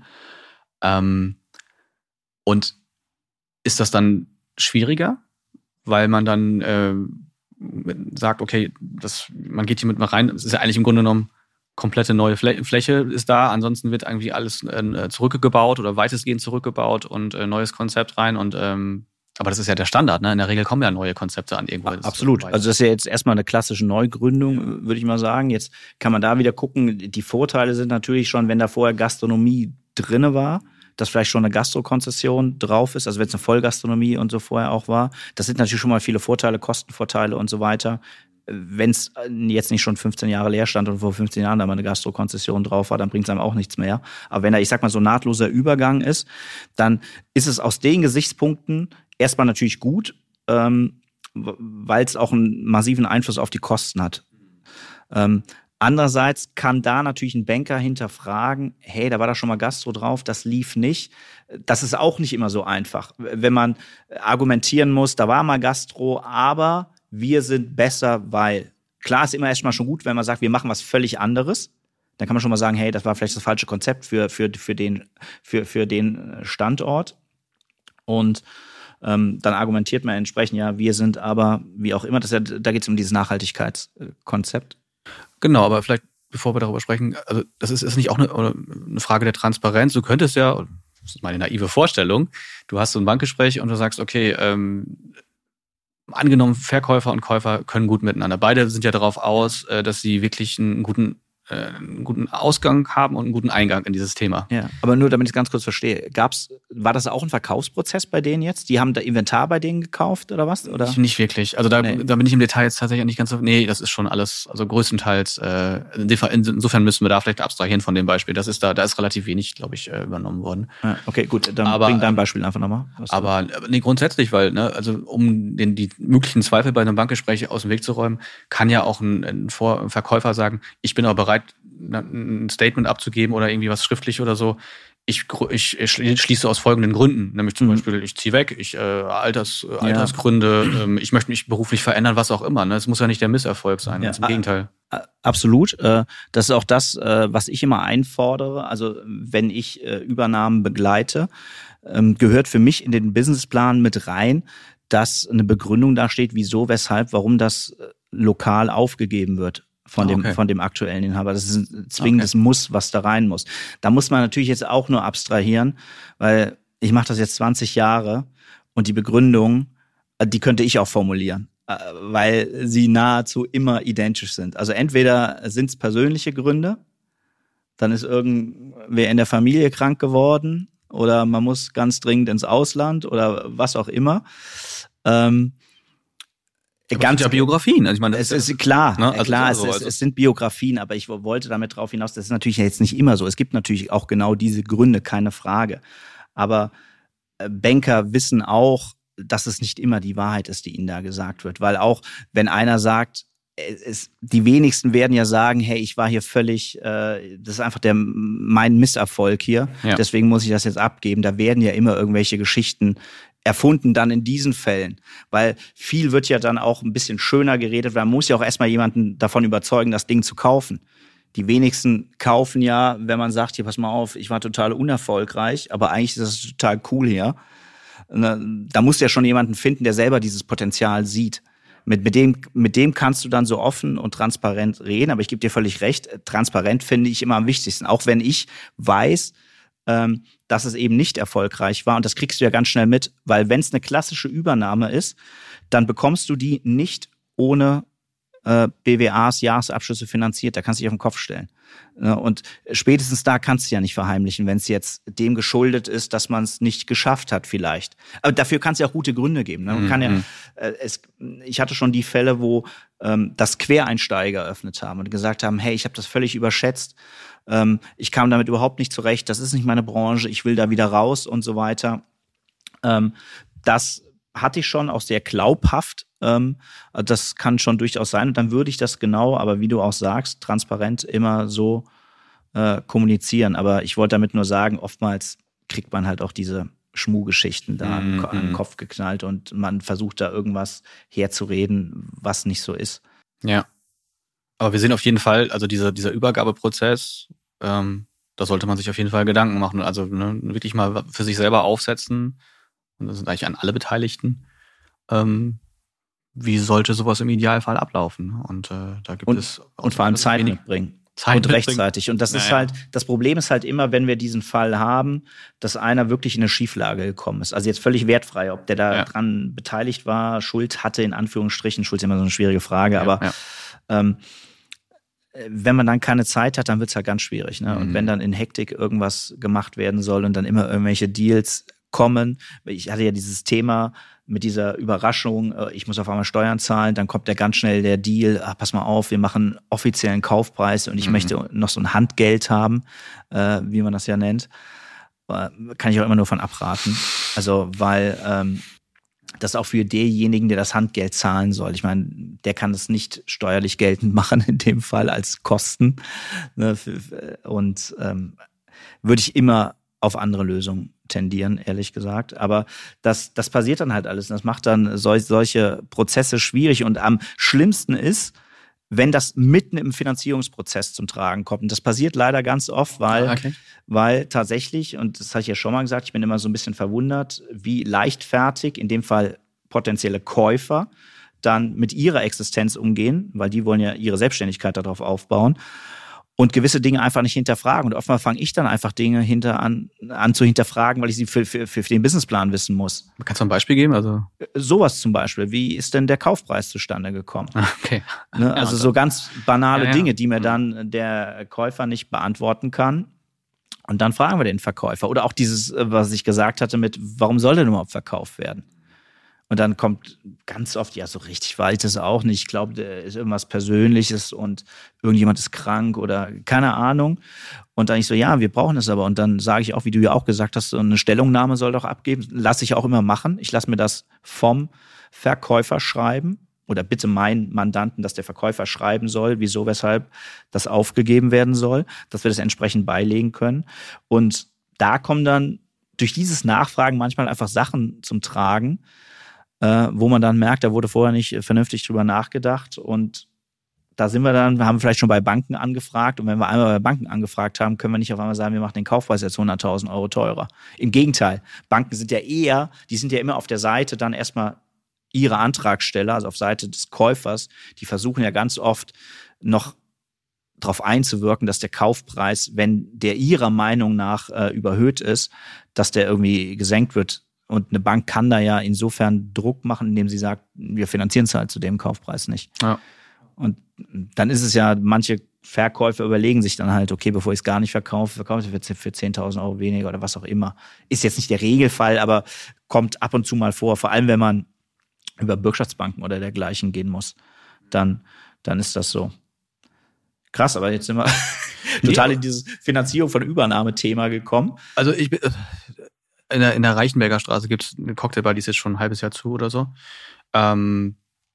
Und ist das dann schwieriger, weil man dann sagt, okay, man geht hier mit mal rein, es ist ja eigentlich im Grunde genommen komplette neue Fläche ist da, ansonsten wird irgendwie alles zurückgebaut oder weitestgehend zurückgebaut und neues Konzept rein und aber das ist ja der Standard, ne? In der Regel kommen ja neue Konzepte an irgendwo. Absolut. Also das ist ja jetzt erstmal eine klassische Neugründung, würde ich mal sagen. Jetzt kann man da wieder gucken. Die Vorteile sind natürlich schon, wenn da vorher Gastronomie drinne war, dass vielleicht schon eine Gastrokonzession drauf ist, also wenn es eine Vollgastronomie und so vorher auch war. Das sind natürlich schon mal viele Vorteile, Kostenvorteile und so weiter. Wenn es jetzt nicht schon 15 Jahre leer stand und vor 15 Jahren da mal eine Gastrokonzession drauf war, dann bringt es einem auch nichts mehr. Aber wenn da, ich sag mal, so nahtloser Übergang ist, dann ist es aus den Gesichtspunkten erstmal natürlich gut, weil es auch einen massiven Einfluss auf die Kosten hat. Andererseits kann da natürlich ein Banker hinterfragen, hey, da war da schon mal Gastro drauf, das lief nicht. Das ist auch nicht immer so einfach. Wenn man argumentieren muss, da war mal Gastro, aber wir sind besser, weil klar ist immer erstmal schon gut, wenn man sagt, wir machen was völlig anderes. Dann kann man schon mal sagen, hey, das war vielleicht das falsche Konzept für den Standort. Und dann argumentiert man entsprechend, ja, wir sind aber, wie auch immer, da geht es um dieses Nachhaltigkeitskonzept. Genau, aber vielleicht, bevor wir darüber sprechen, also das ist nicht auch eine Frage der Transparenz. Du könntest ja, das ist meine naive Vorstellung, du hast so ein Bankgespräch und du sagst, okay, angenommen, Verkäufer und Käufer können gut miteinander. Beide sind ja darauf aus, dass sie wirklich einen guten Ausgang haben und einen guten Eingang in dieses Thema. Ja, aber nur damit ich es ganz kurz verstehe, war das auch ein Verkaufsprozess bei denen jetzt? Die haben da Inventar bei denen gekauft oder was? Oder? Nicht wirklich. Also da bin ich im Detail jetzt tatsächlich nicht ganz so. Nee, das ist schon alles, also größtenteils. Insofern müssen wir da vielleicht abstrahieren von dem Beispiel. Da ist relativ wenig, glaube ich, übernommen worden. Ja, okay, gut, dann bring dein Beispiel einfach nochmal. Aber nee, grundsätzlich, weil, ne, also um die möglichen Zweifel bei einem Bankgespräch aus dem Weg zu räumen, kann ja auch ein Verkäufer sagen, ich bin aber bereit, ein Statement abzugeben oder irgendwie was schriftlich oder so. Ich schließe aus folgenden Gründen, nämlich zum Beispiel, ich ziehe weg, Altersgründe, ich möchte mich beruflich verändern, was auch immer. Ne? Es muss ja nicht der Misserfolg sein, ganz im Gegenteil. Absolut. Das ist auch das, was ich immer einfordere. Also wenn ich Übernahmen begleite, gehört für mich in den Businessplan mit rein, dass eine Begründung da steht, wieso, weshalb, warum das lokal aufgegeben wird von dem aktuellen Inhaber. Das ist ein zwingendes Muss, was da rein muss. Da muss man natürlich jetzt auch nur abstrahieren, weil ich mache das jetzt 20 Jahre und die Begründung, die könnte ich auch formulieren, weil sie nahezu immer identisch sind. Also entweder sind es persönliche Gründe, dann ist irgendwer in der Familie krank geworden oder man muss ganz dringend ins Ausland oder was auch immer. Ganz ja Biografien. Also ich meine, es ist klar, ne? Klar, es sind Biografien, aber ich wollte damit drauf hinaus, das ist natürlich jetzt nicht immer so. Es gibt natürlich auch genau diese Gründe, keine Frage. Aber Banker wissen auch, dass es nicht immer die Wahrheit ist, die ihnen da gesagt wird. Weil auch, wenn einer sagt, die wenigsten werden ja sagen, hey, ich war hier völlig, das ist einfach mein Misserfolg hier, deswegen muss ich das jetzt abgeben. Da werden ja immer irgendwelche Geschichten erfunden dann in diesen Fällen, weil viel wird ja dann auch ein bisschen schöner geredet, weil man muss ja auch erstmal jemanden davon überzeugen, das Ding zu kaufen. Die wenigsten kaufen ja, wenn man sagt, hier, pass mal auf, ich war total unerfolgreich, aber eigentlich ist das total cool hier. Da musst du ja schon jemanden finden, der selber dieses Potenzial sieht. Mit dem kannst du dann so offen und transparent reden, aber ich gebe dir völlig recht, transparent finde ich immer am wichtigsten, auch wenn ich weiß, dass es eben nicht erfolgreich war. Und das kriegst du ja ganz schnell mit, weil wenn es eine klassische Übernahme ist, dann bekommst du die nicht ohne BWAs, Jahresabschlüsse finanziert. Da kannst du dich auf den Kopf stellen. Und spätestens da kannst du ja nicht verheimlichen, wenn es jetzt dem geschuldet ist, dass man es nicht geschafft hat vielleicht. Aber dafür kann es ja auch gute Gründe geben. Ne? Man kann ja, ich hatte schon die Fälle, wo das Quereinsteiger eröffnet haben und gesagt haben, hey, ich habe das völlig überschätzt. Ich kam damit überhaupt nicht zurecht. Das ist nicht meine Branche. Ich will da wieder raus und so weiter. Das hatte ich schon auch sehr glaubhaft. Das kann schon durchaus sein. Und dann würde ich das genau, aber wie du auch sagst, transparent immer so kommunizieren. Aber ich wollte damit nur sagen, oftmals kriegt man halt auch diese Schmuhgeschichten da an den Kopf geknallt und man versucht da irgendwas herzureden, was nicht so ist. Ja. Aber wir sehen auf jeden Fall, also dieser Übergabeprozess, da sollte man sich auf jeden Fall Gedanken machen. Also wirklich mal für sich selber aufsetzen. Und das sind eigentlich an alle Beteiligten. Wie sollte sowas im Idealfall ablaufen? Und da gibt es... Und vor allem Zeit mitbringen. Und rechtzeitig. Und das ist halt, das Problem ist halt immer, wenn wir diesen Fall haben, dass einer wirklich in eine Schieflage gekommen ist. Also jetzt völlig wertfrei, ob der da dran beteiligt war, Schuld hatte, in Anführungsstrichen. Schuld ist immer so eine schwierige Frage, aber wenn man dann keine Zeit hat, dann wird's halt ganz schwierig. Ne? Und wenn dann in Hektik irgendwas gemacht werden soll und dann immer irgendwelche Deals kommen. Ich hatte ja dieses Thema mit dieser Überraschung, ich muss auf einmal Steuern zahlen, dann kommt ja ganz schnell der Deal, pass mal auf, wir machen offiziellen Kaufpreis und ich möchte noch so ein Handgeld haben, wie man das ja nennt. Kann ich auch immer nur von abraten. Also, weil das auch für denjenigen, der das Handgeld zahlen soll. Ich meine, der kann es nicht steuerlich geltend machen, in dem Fall als Kosten. Und würde ich immer auf andere Lösungen tendieren, ehrlich gesagt. Aber das passiert dann halt alles. Und das macht dann solche Prozesse schwierig. Und am schlimmsten ist, wenn das mitten im Finanzierungsprozess zum Tragen kommt. Und das passiert leider ganz oft, weil tatsächlich, und das habe ich ja schon mal gesagt, ich bin immer so ein bisschen verwundert, wie leichtfertig in dem Fall potenzielle Käufer dann mit ihrer Existenz umgehen, weil die wollen ja ihre Selbstständigkeit darauf aufbauen. Und gewisse Dinge einfach nicht hinterfragen. Und oftmals fange ich dann einfach Dinge an zu hinterfragen, weil ich sie für den Businessplan wissen muss. Kannst du ein Beispiel geben? Also sowas zum Beispiel. Wie ist denn der Kaufpreis zustande gekommen? Okay. Ne? Also so ganz banale Dinge, die mir dann der Käufer nicht beantworten kann. Und dann fragen wir den Verkäufer. Oder auch dieses, was ich gesagt hatte mit, warum soll denn überhaupt verkauft werden? Und dann kommt ganz oft, ja, so richtig weiß ich das auch nicht. Ich glaube, da ist irgendwas Persönliches und irgendjemand ist krank oder keine Ahnung. Und dann ich so, ja, wir brauchen das aber. Und dann sage ich auch, wie du ja auch gesagt hast, so eine Stellungnahme soll doch abgeben. Lasse ich auch immer machen. Ich lasse mir das vom Verkäufer schreiben. Oder bitte meinen Mandanten, dass der Verkäufer schreiben soll, wieso, weshalb das aufgegeben werden soll, dass wir das entsprechend beilegen können. Und da kommen dann durch dieses Nachfragen manchmal einfach Sachen zum Tragen, wo man dann merkt, da wurde vorher nicht vernünftig drüber nachgedacht. Und da sind wir dann, wir haben vielleicht schon bei Banken angefragt. Und wenn wir einmal bei Banken angefragt haben, können wir nicht auf einmal sagen, wir machen den Kaufpreis jetzt 100.000 Euro teurer. Im Gegenteil, Banken sind ja die sind ja immer auf der Seite dann erstmal ihre Antragsteller, also auf Seite des Käufers. Die versuchen ja ganz oft noch darauf einzuwirken, dass der Kaufpreis, wenn der ihrer Meinung nach überhöht ist, dass der irgendwie gesenkt wird. Und eine Bank kann da ja insofern Druck machen, indem sie sagt, wir finanzieren es halt zu dem Kaufpreis nicht. Ja. Und dann ist es ja, manche Verkäufer überlegen sich dann halt, okay, bevor ich es gar nicht verkaufe ich es für 10.000 Euro weniger oder was auch immer. Ist jetzt nicht der Regelfall, aber kommt ab und zu mal vor. Vor allem, wenn man über Bürgschaftsbanken oder dergleichen gehen muss, dann ist das so. Krass, aber jetzt sind wir total in dieses Finanzierung von Übernahmethema gekommen. Also ich bin... In der Reichenberger Straße gibt es eine Cocktailbar, die ist jetzt schon ein halbes Jahr zu oder so. Ich kenne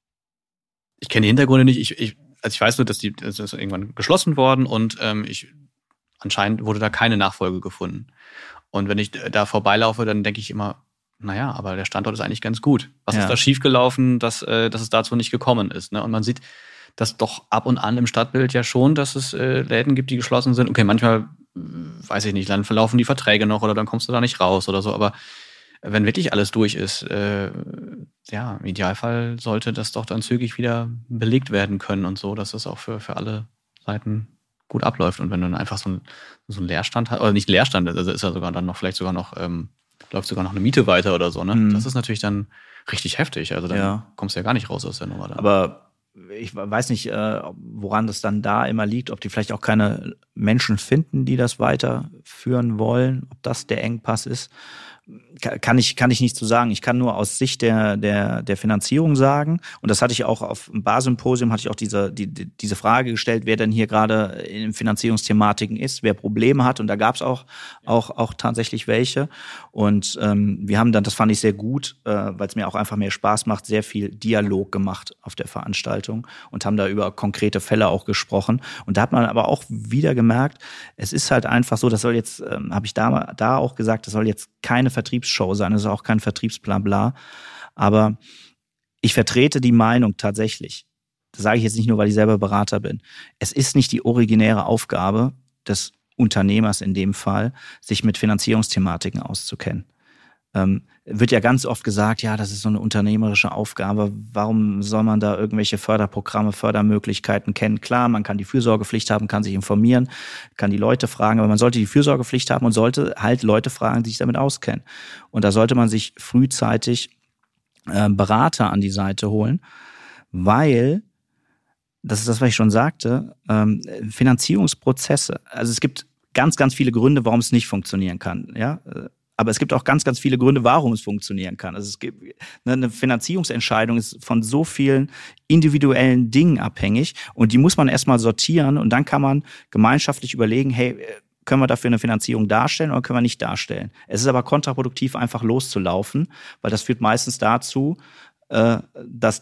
die Hintergründe nicht. Ich weiß nur, das ist irgendwann geschlossen worden und anscheinend wurde da keine Nachfolge gefunden. Und wenn ich da vorbeilaufe, dann denke ich immer, naja, aber der Standort ist eigentlich ganz gut. Was ist da schiefgelaufen, dass es dazu nicht gekommen ist? Ne? Und man sieht das doch ab und an im Stadtbild ja schon, dass es Läden gibt, die geschlossen sind. Okay, manchmal weiß ich nicht, dann verlaufen die Verträge noch oder dann kommst du da nicht raus oder so. Aber wenn wirklich alles durch ist, im Idealfall sollte das doch dann zügig wieder belegt werden können und so, dass das auch für alle Seiten gut abläuft. Und wenn du dann einfach so einen Leerstand hast, oder nicht Leerstand, also ist ja sogar dann noch, vielleicht sogar noch, läuft sogar noch eine Miete weiter oder so, ne? Mhm. Das ist natürlich dann richtig heftig. Also dann kommst du ja gar nicht raus aus der Nummer dann. Aber ich weiß nicht, woran das dann da immer liegt, ob die vielleicht auch keine Menschen finden, die das weiterführen wollen, ob das der Engpass ist. Kann ich nicht so sagen. Ich kann nur aus Sicht der Finanzierung sagen, und das hatte ich auch auf dem Barsymposium, hatte ich auch diese Frage gestellt, wer denn hier gerade in Finanzierungsthematiken ist, wer Probleme hat, und da gab es auch tatsächlich welche. Und wir haben dann, das fand ich sehr gut, weil es mir auch einfach mehr Spaß macht, sehr viel Dialog gemacht auf der Veranstaltung und haben da über konkrete Fälle auch gesprochen. Und da hat man aber auch wieder gemerkt, es ist halt einfach so, das soll jetzt, habe ich da auch gesagt, das soll jetzt keine Vertriebsshow sein, das ist auch kein Vertriebsblabla, aber ich vertrete die Meinung tatsächlich, das sage ich jetzt nicht nur, weil ich selber Berater bin, es ist nicht die originäre Aufgabe des Unternehmers in dem Fall, sich mit Finanzierungsthematiken auszukennen. Wird ja ganz oft gesagt, ja, das ist so eine unternehmerische Aufgabe. Warum soll man da irgendwelche Förderprogramme, Fördermöglichkeiten kennen? Klar, man kann die Fürsorgepflicht haben, kann sich informieren, kann die Leute fragen, aber man sollte die Fürsorgepflicht haben und sollte halt Leute fragen, die sich damit auskennen. Und da sollte man sich frühzeitig Berater an die Seite holen, weil, das ist das, was ich schon sagte, Finanzierungsprozesse, also es gibt ganz, ganz viele Gründe, warum es nicht funktionieren kann, ja. Aber es gibt auch ganz, ganz viele Gründe, warum es funktionieren kann. Also es gibt eine Finanzierungsentscheidung ist von so vielen individuellen Dingen abhängig und die muss man erstmal sortieren und dann kann man gemeinschaftlich überlegen, hey, können wir dafür eine Finanzierung darstellen oder können wir nicht darstellen? Es ist aber kontraproduktiv, einfach loszulaufen, weil das führt meistens dazu, dass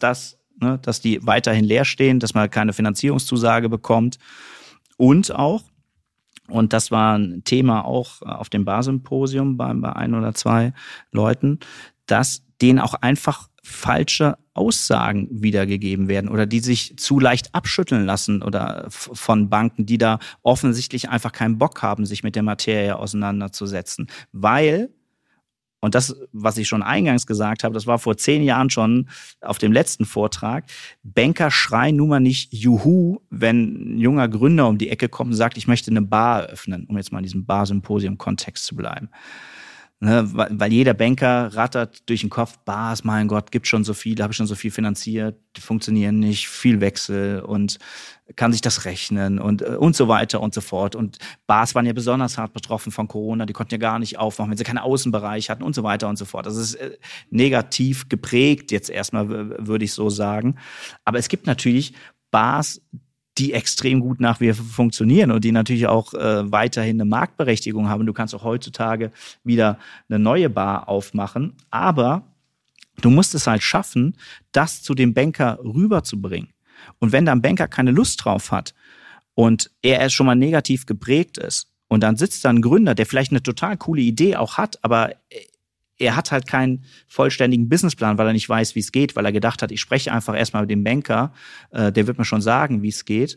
die weiterhin leer stehen, dass man keine Finanzierungszusage bekommt und auch, und das war ein Thema auch auf dem Barsymposium bei ein oder zwei Leuten, dass denen auch einfach falsche Aussagen wiedergegeben werden oder die sich zu leicht abschütteln lassen oder von Banken, die da offensichtlich einfach keinen Bock haben, sich mit der Materie auseinanderzusetzen. Weil, und das, was ich schon eingangs gesagt habe, das war vor 10 Jahren schon auf dem letzten Vortrag, Banker schreien nun mal nicht Juhu, wenn ein junger Gründer um die Ecke kommt und sagt, ich möchte eine Bar eröffnen, um jetzt mal in diesem Bar-Symposium-Kontext zu bleiben. Ne, weil jeder Banker rattert durch den Kopf, Bars, mein Gott, gibt schon so viel, habe ich schon so viel finanziert, die funktionieren nicht, viel Wechsel und kann sich das rechnen und so weiter und so fort. Und Bars waren ja besonders hart betroffen von Corona, die konnten ja gar nicht aufmachen, wenn sie keinen Außenbereich hatten und so weiter und so fort. Das ist negativ geprägt jetzt erstmal, würde ich so sagen. Aber es gibt natürlich Bars, die extrem gut nach wie vor funktionieren und die natürlich auch weiterhin eine Marktberechtigung haben. Du kannst auch heutzutage wieder eine neue Bar aufmachen, aber du musst es halt schaffen, das zu dem Banker rüberzubringen. Und wenn da ein Banker keine Lust drauf hat und er erst schon mal negativ geprägt ist und dann sitzt da ein Gründer, der vielleicht eine total coole Idee auch hat, aber er hat halt keinen vollständigen Businessplan, weil er nicht weiß, wie es geht, weil er gedacht hat, ich spreche einfach erstmal mit dem Banker, der wird mir schon sagen, wie es geht.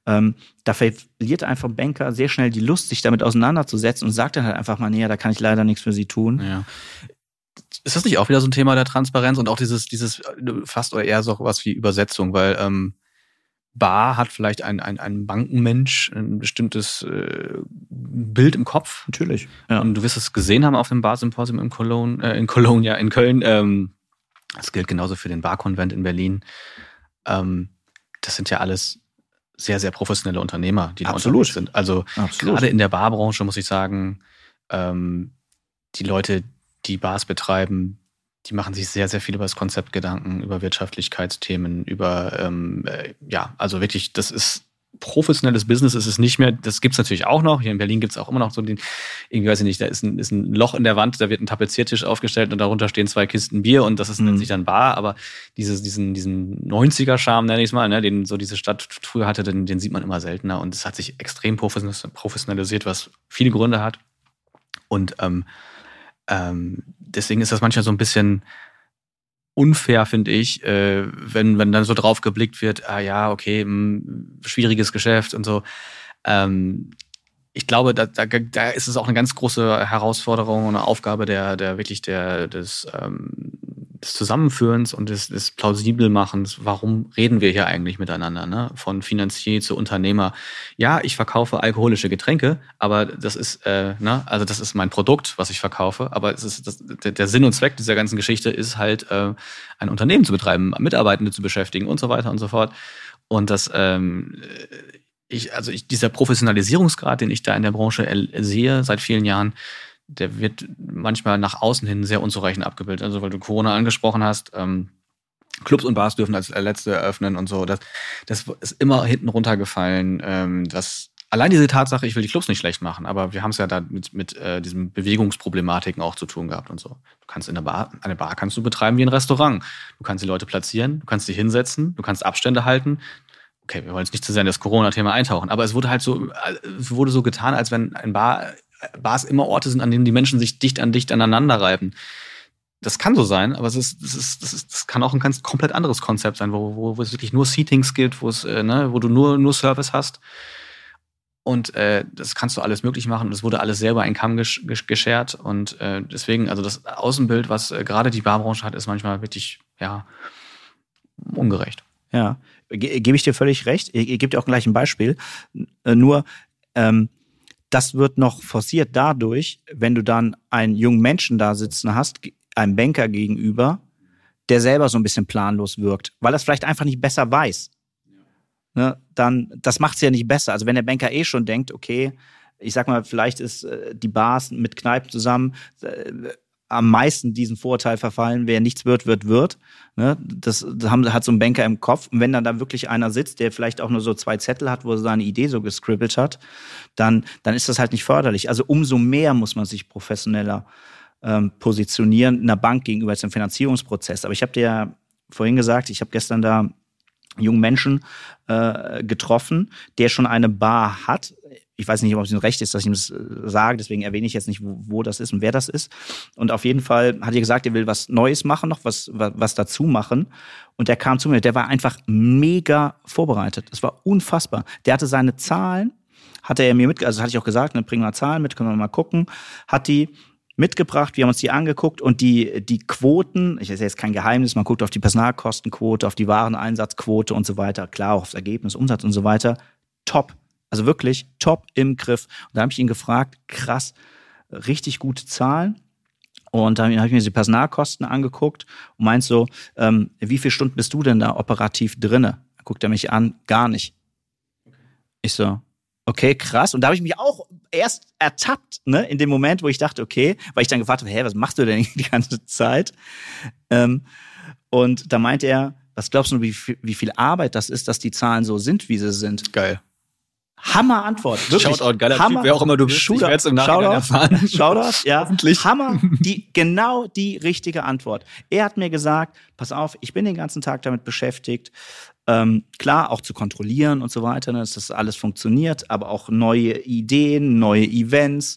Da verliert einfach ein Banker sehr schnell die Lust, sich damit auseinanderzusetzen und sagt dann halt einfach mal, nee, da kann ich leider nichts für Sie tun. Ja. Ist das nicht auch wieder so ein Thema der Transparenz und auch dieses fast oder eher so was wie Übersetzung, weil Bar hat vielleicht ein Bankenmensch ein bestimmtes Bild im Kopf. Natürlich. Ja. Und du wirst es gesehen haben auf dem Bar-Symposium in Köln. Das gilt genauso für den Bar-Konvent in Berlin. Das sind ja alles sehr, sehr professionelle Unternehmer, die da unterwegs sind. Also gerade in der Barbranche muss ich sagen, die Leute, die Bars betreiben, die machen sich sehr, sehr viel über das Konzept Gedanken, über Wirtschaftlichkeitsthemen, über, also wirklich, das ist professionelles Business, ist es nicht mehr, das gibt's natürlich auch noch, hier in Berlin gibt's auch immer noch so den, irgendwie weiß ich nicht, da ist ein Loch in der Wand, da wird ein Tapeziertisch aufgestellt und darunter stehen 2 Kisten Bier und das ist nennt sich dann Bar, aber diesen 90er-Charme, nenne ich es mal, ne, den so diese Stadt früher hatte, den sieht man immer seltener und es hat sich extrem professionalisiert, was viele Gründe hat und deswegen ist das manchmal so ein bisschen unfair, finde ich, wenn dann so drauf geblickt wird, okay, schwieriges Geschäft und so. Ich glaube, da ist es auch eine ganz große Herausforderung und eine Aufgabe des Zusammenführens und des Plausibelmachens. Warum reden wir hier eigentlich miteinander, ne? Von Finanzier zu Unternehmer. Ja, ich verkaufe alkoholische Getränke, aber das ist, also das ist mein Produkt, was ich verkaufe. Aber es ist der Sinn und Zweck dieser ganzen Geschichte ist halt, ein Unternehmen zu betreiben, Mitarbeitende zu beschäftigen und so weiter und so fort. Und das, dieser Professionalisierungsgrad, den ich da in der Branche sehe seit vielen Jahren, der wird manchmal nach außen hin sehr unzureichend abgebildet. Also weil du Corona angesprochen hast, Clubs und Bars dürfen als letzte eröffnen und so. Das ist immer hinten runtergefallen. Allein diese Tatsache, ich will die Clubs nicht schlecht machen, aber wir haben es ja da mit diesen Bewegungsproblematiken auch zu tun gehabt und so. Du kannst eine Bar kannst du betreiben wie ein Restaurant. Du kannst die Leute platzieren, du kannst sie hinsetzen, du kannst Abstände halten. Okay, wir wollen jetzt nicht zu sehr in das Corona-Thema eintauchen, aber es wurde so getan, als wenn Bars immer Orte sind, an denen die Menschen sich dicht an dicht aneinander reiben. Das kann so sein, aber das kann auch ein ganz komplett anderes Konzept sein, wo es wirklich nur Seatings gibt, wo du nur Service hast. Und das kannst du alles möglich machen. Und es wurde alles sehr über einen Kamm geschert. Und deswegen, also das Außenbild, was gerade die Barbranche hat, ist manchmal wirklich, ungerecht. Ja, gebe ich dir völlig recht. Ich gebe dir auch gleich ein Beispiel. Nur, das wird noch forciert dadurch, wenn du dann einen jungen Menschen da sitzen hast, einem Banker gegenüber, der selber so ein bisschen planlos wirkt, weil er es vielleicht einfach nicht besser weiß. Ne, dann, das macht es ja nicht besser. Also wenn der Banker schon denkt, okay, ich sag mal, vielleicht ist die Bars mit Kneipen zusammen am meisten diesen Vorurteil verfallen, wer nichts wird. Ne, das hat so ein Banker im Kopf. Und wenn dann da wirklich einer sitzt, der vielleicht auch nur so 2 Zettel hat, wo er seine Idee so gescribbelt hat, dann ist das halt nicht förderlich. Also umso mehr muss man sich professioneller positionieren einer Bank gegenüber jetzt im Finanzierungsprozess. Aber ich habe dir ja vorhin gesagt, ich habe gestern da einen jungen Menschen getroffen, der schon eine Bar hat. Ich weiß nicht, ob es ihm recht ist, dass ich ihm das sage, deswegen erwähne ich jetzt nicht, wo das ist und wer das ist. Und auf jeden Fall hat er gesagt, er will was Neues machen, noch was dazu machen. Und der kam zu mir, der war einfach mega vorbereitet. Es war unfassbar. Der hatte seine Zahlen, hatte er mir also hatte ich auch gesagt, ne, bring mal Zahlen mit, können wir mal gucken. Hat die mitgebracht, wir haben uns die angeguckt und die Quoten, ich ist jetzt kein Geheimnis, man guckt auf die Personalkostenquote, auf die Wareneinsatzquote und so weiter, klar, auch aufs Ergebnis, Umsatz und so weiter, top. Also wirklich top im Griff. Und da habe ich ihn gefragt, krass, richtig gute Zahlen. Und dann habe ich mir die Personalkosten angeguckt und meint so, wie viele Stunden bist du denn da operativ drinne? Dann guckt er mich an, gar nicht. Ich so, okay, krass. Und da habe ich mich auch erst ertappt, ne, in dem Moment, wo ich dachte, okay, weil ich dann gefragt habe, was machst du denn die ganze Zeit? Und da meint er, was glaubst du, wie viel Arbeit das ist, dass die Zahlen so sind, wie sie sind? Geil. Hammer Antwort, wirklich. Shoutout, geiler Typ, wer auch immer du bist. Ich werde es im Nachhinein erfahren. Shoutout, ja. Hoffentlich. Hammer, genau die richtige Antwort. Er hat mir gesagt, pass auf, ich bin den ganzen Tag damit beschäftigt, klar, auch zu kontrollieren und so weiter, ne, dass das alles funktioniert, aber auch neue Ideen, neue Events.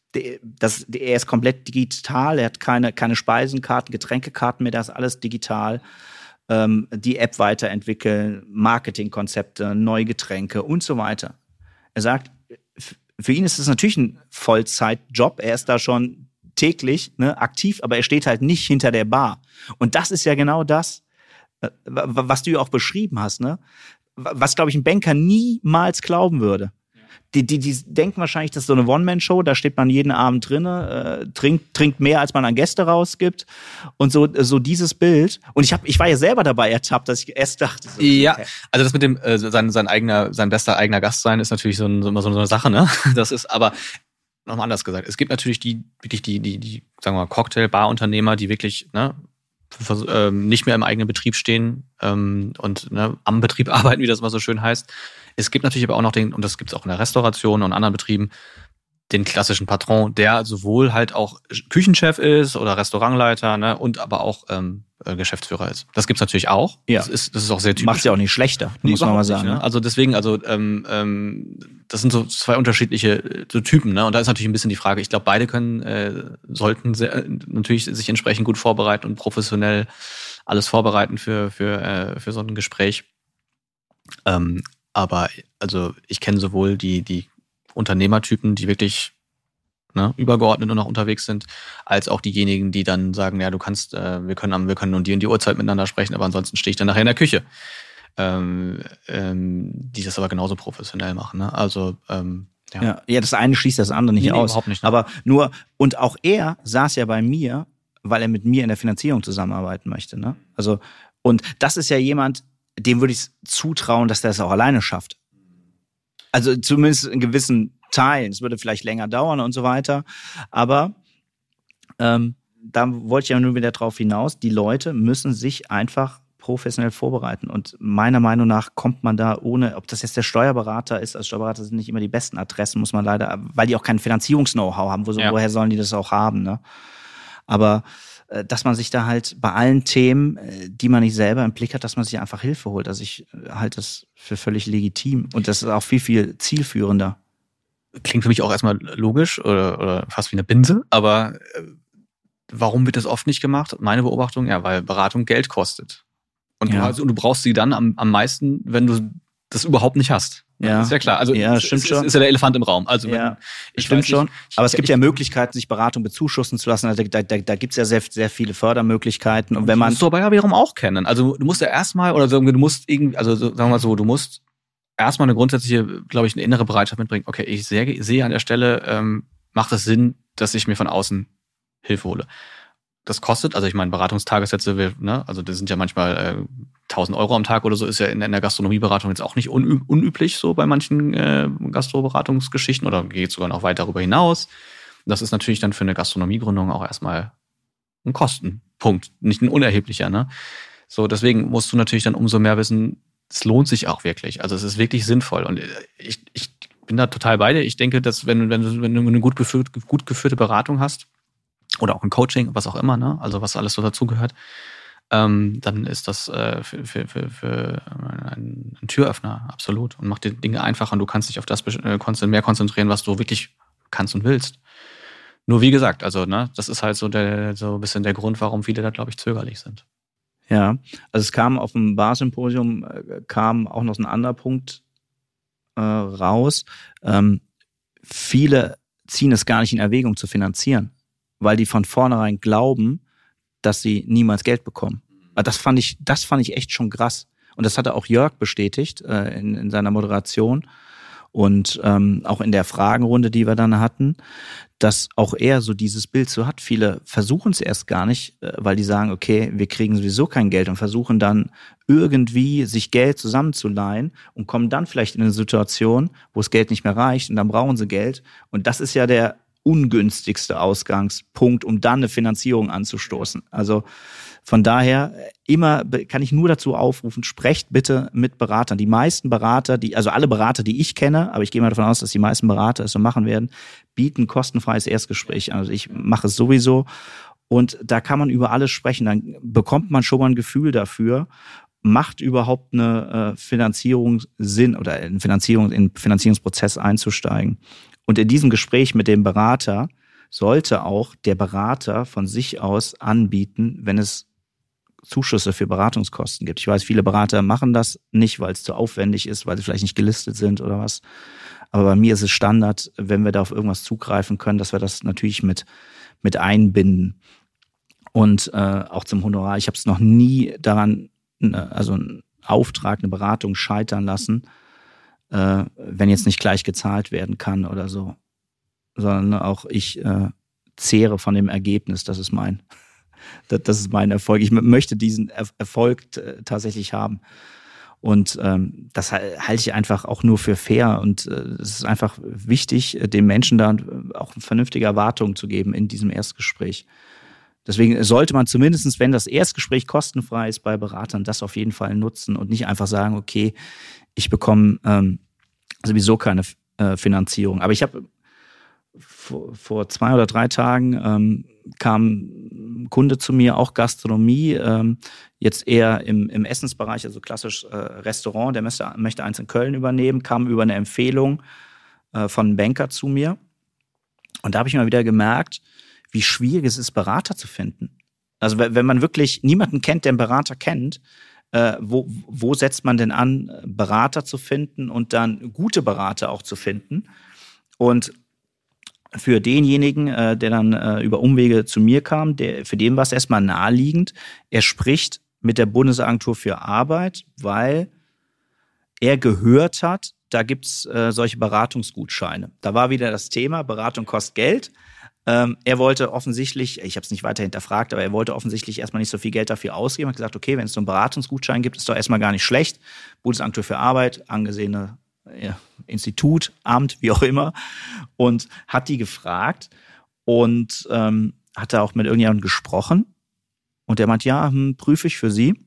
Er ist komplett digital, er hat keine Speisenkarten, Getränkekarten mehr, das ist alles digital. Die App weiterentwickeln, Marketingkonzepte, neue Getränke und so weiter. Er sagt, für ihn ist es natürlich ein Vollzeitjob. Er ist da schon täglich aktiv, aber er steht halt nicht hinter der Bar. Und das ist ja genau das, was du ja auch beschrieben hast, ne? Was, glaube ich, ein Banker niemals glauben würde. Die denken wahrscheinlich, das ist so eine One-Man-Show, da steht man jeden Abend drin, trinkt mehr, als man an Gäste rausgibt. Und so dieses Bild. Und ich war ja selber dabei ertappt, dass ich erst dachte. So, ja, okay. Also das mit dem sein bester eigener Gast sein ist natürlich immer so eine Sache, ne? Das ist aber nochmal anders gesagt. Es gibt natürlich die sagen wir mal, Cocktail-Bar-Unternehmer, die wirklich, ne, nicht mehr im eigenen Betrieb stehen und am Betrieb arbeiten, wie das immer so schön heißt. Es gibt natürlich aber auch noch und das gibt es auch in der Restauration und anderen Betrieben, den klassischen Patron, der sowohl halt auch Küchenchef ist oder Restaurantleiter, ne, und aber auch Geschäftsführer ist. Das gibt's natürlich auch. Ja. Das ist auch sehr typisch. Macht's ja auch nicht schlechter, muss man mal sagen. Nicht, ne? Also deswegen, das sind so 2 unterschiedliche so Typen, ne? Und da ist natürlich ein bisschen die Frage, ich glaube, beide sollten natürlich sich entsprechend gut vorbereiten und professionell alles vorbereiten für so ein Gespräch. Aber also ich kenne sowohl die Unternehmertypen, die wirklich übergeordnet nur noch unterwegs sind, als auch diejenigen, die dann sagen, ja, du kannst, wir können um die Uhrzeit miteinander sprechen, aber ansonsten stehe ich dann nachher in der Küche. Die das aber genauso professionell machen. Ne? Also ja, das eine schließt das andere nicht aus. Überhaupt nicht. Ne? Aber und auch er saß ja bei mir, weil er mit mir in der Finanzierung zusammenarbeiten möchte. Ne? Also, und das ist ja jemand, dem würde ich zutrauen, dass der es auch alleine schafft. Also zumindest in gewissen Teilen. Es würde vielleicht länger dauern und so weiter. Aber da wollte ich ja nur wieder drauf hinaus, die Leute müssen sich einfach professionell vorbereiten. Und meiner Meinung nach kommt man da ohne, ob das jetzt der Steuerberater ist, als Steuerberater sind nicht immer die besten Adressen, muss man leider, weil die auch kein Finanzierungs-Know-how haben. Woher sollen die das auch haben? Ne? Aber dass man sich da halt bei allen Themen, die man nicht selber im Blick hat, dass man sich einfach Hilfe holt. Also ich halte das für völlig legitim. Und das ist auch viel, viel zielführender. Klingt für mich auch erstmal logisch oder fast wie eine Binse, aber warum wird das oft nicht gemacht? Meine Beobachtung, ja, weil Beratung Geld kostet. Und du brauchst sie dann am meisten, wenn du das überhaupt nicht hast. Ja. Ist ja klar. Also stimmt schon. Ist ja der Elefant im Raum. Also stimmt schon. Aber es gibt ja Möglichkeiten, sich Beratung bezuschussen zu lassen. Also da gibt es ja sehr, sehr viele Fördermöglichkeiten. Und wenn man musst du aber ja wiederum auch kennen. Also du musst ja erstmal, oder du musst irgendwie, also sagen wir mal so, du musst erstmal eine grundsätzliche, glaube ich, eine innere Bereitschaft mitbringen. Okay, ich sehe an der Stelle, macht es Sinn, dass ich mir von außen Hilfe hole. Das kostet, also ich meine, Beratungstagessätze, also das sind ja manchmal 1.000 Euro am Tag oder so, ist ja in der Gastronomieberatung jetzt auch nicht unüblich so bei manchen Gastroberatungsgeschichten oder geht sogar noch weit darüber hinaus. Das ist natürlich dann für eine Gastronomiegründung auch erstmal ein Kostenpunkt, nicht ein unerheblicher. Ne? So, deswegen musst du natürlich dann umso mehr wissen, es lohnt sich auch wirklich. Also es ist wirklich sinnvoll. Und ich bin da total bei dir. Ich denke, dass wenn du eine gut geführte Beratung hast, oder auch ein Coaching, was auch immer, ne? Also was alles so dazugehört, dann ist das für ein Türöffner, absolut. Und macht die Dinge einfacher und du kannst dich auf das mehr konzentrieren, was du wirklich kannst und willst. Nur wie gesagt, also ne, das ist halt so ein bisschen der Grund, warum viele da, glaube ich, zögerlich sind. Ja, also es kam auf dem Barsymposium kam auch noch ein anderer Punkt raus. Viele ziehen es gar nicht in Erwägung zu finanzieren, weil die von vornherein glauben, dass sie niemals Geld bekommen. Das fand ich echt schon krass. Und das hatte auch Jörg bestätigt in seiner Moderation und auch in der Fragenrunde, die wir dann hatten, dass auch er so dieses Bild so hat. Viele versuchen es erst gar nicht, weil die sagen, okay, wir kriegen sowieso kein Geld und versuchen dann irgendwie sich Geld zusammenzuleihen und kommen dann vielleicht in eine Situation, wo das Geld nicht mehr reicht und dann brauchen sie Geld. Und das ist ja der ungünstigste Ausgangspunkt, um dann eine Finanzierung anzustoßen. Also von daher immer kann ich nur dazu aufrufen, sprecht bitte mit Beratern. Die meisten Berater, also alle Berater, die ich kenne, aber ich gehe mal davon aus, dass die meisten Berater es so machen werden, bieten kostenfreies Erstgespräch. Also ich mache es sowieso und da kann man über alles sprechen. Dann bekommt man schon mal ein Gefühl dafür, macht überhaupt eine Finanzierung Sinn oder in den Finanzierungsprozess einzusteigen. Und in diesem Gespräch mit dem Berater sollte auch der Berater von sich aus anbieten, wenn es Zuschüsse für Beratungskosten gibt. Ich weiß, viele Berater machen das nicht, weil es zu aufwendig ist, weil sie vielleicht nicht gelistet sind oder was. Aber bei mir ist es Standard, wenn wir da auf irgendwas zugreifen können, dass wir das natürlich mit einbinden. Und auch zum Honorar. Ich habe es noch nie daran, also einen Auftrag, eine Beratung scheitern lassen, wenn jetzt nicht gleich gezahlt werden kann oder so. Sondern auch ich zehre von dem Ergebnis. Das ist mein Erfolg. Ich möchte diesen Erfolg tatsächlich haben. Und das halte ich einfach auch nur für fair. Und es ist einfach wichtig, den Menschen da auch vernünftige Erwartungen zu geben in diesem Erstgespräch. Deswegen sollte man zumindest, wenn das Erstgespräch kostenfrei ist bei Beratern, das auf jeden Fall nutzen und nicht einfach sagen, okay, ich bekomme sowieso keine Finanzierung. Aber ich habe vor 2 oder 3 Tagen kam ein Kunde zu mir, auch Gastronomie, jetzt eher im Essensbereich, also klassisch Restaurant, der möchte eins in Köln übernehmen, kam über eine Empfehlung von einem Banker zu mir. Und da habe ich mal wieder gemerkt, wie schwierig es ist, Berater zu finden. Also wenn man wirklich niemanden kennt, der einen Berater kennt, wo setzt man denn an, Berater zu finden und dann gute Berater auch zu finden? Und für denjenigen, der dann über Umwege zu mir kam, für den war es erstmal naheliegend. Er spricht mit der Bundesagentur für Arbeit, weil er gehört hat, da gibt's solche Beratungsgutscheine. Da war wieder das Thema, Beratung kostet Geld. Er wollte offensichtlich, ich habe es nicht weiter hinterfragt, aber er wollte offensichtlich erstmal nicht so viel Geld dafür ausgeben. Er hat gesagt, okay, wenn es so einen Beratungsgutschein gibt, ist doch erstmal gar nicht schlecht. Bundesagentur für Arbeit, angesehene Institut, Amt, wie auch immer, und hat die gefragt und hat da auch mit irgendjemandem gesprochen und der meint, ja, prüfe ich für Sie.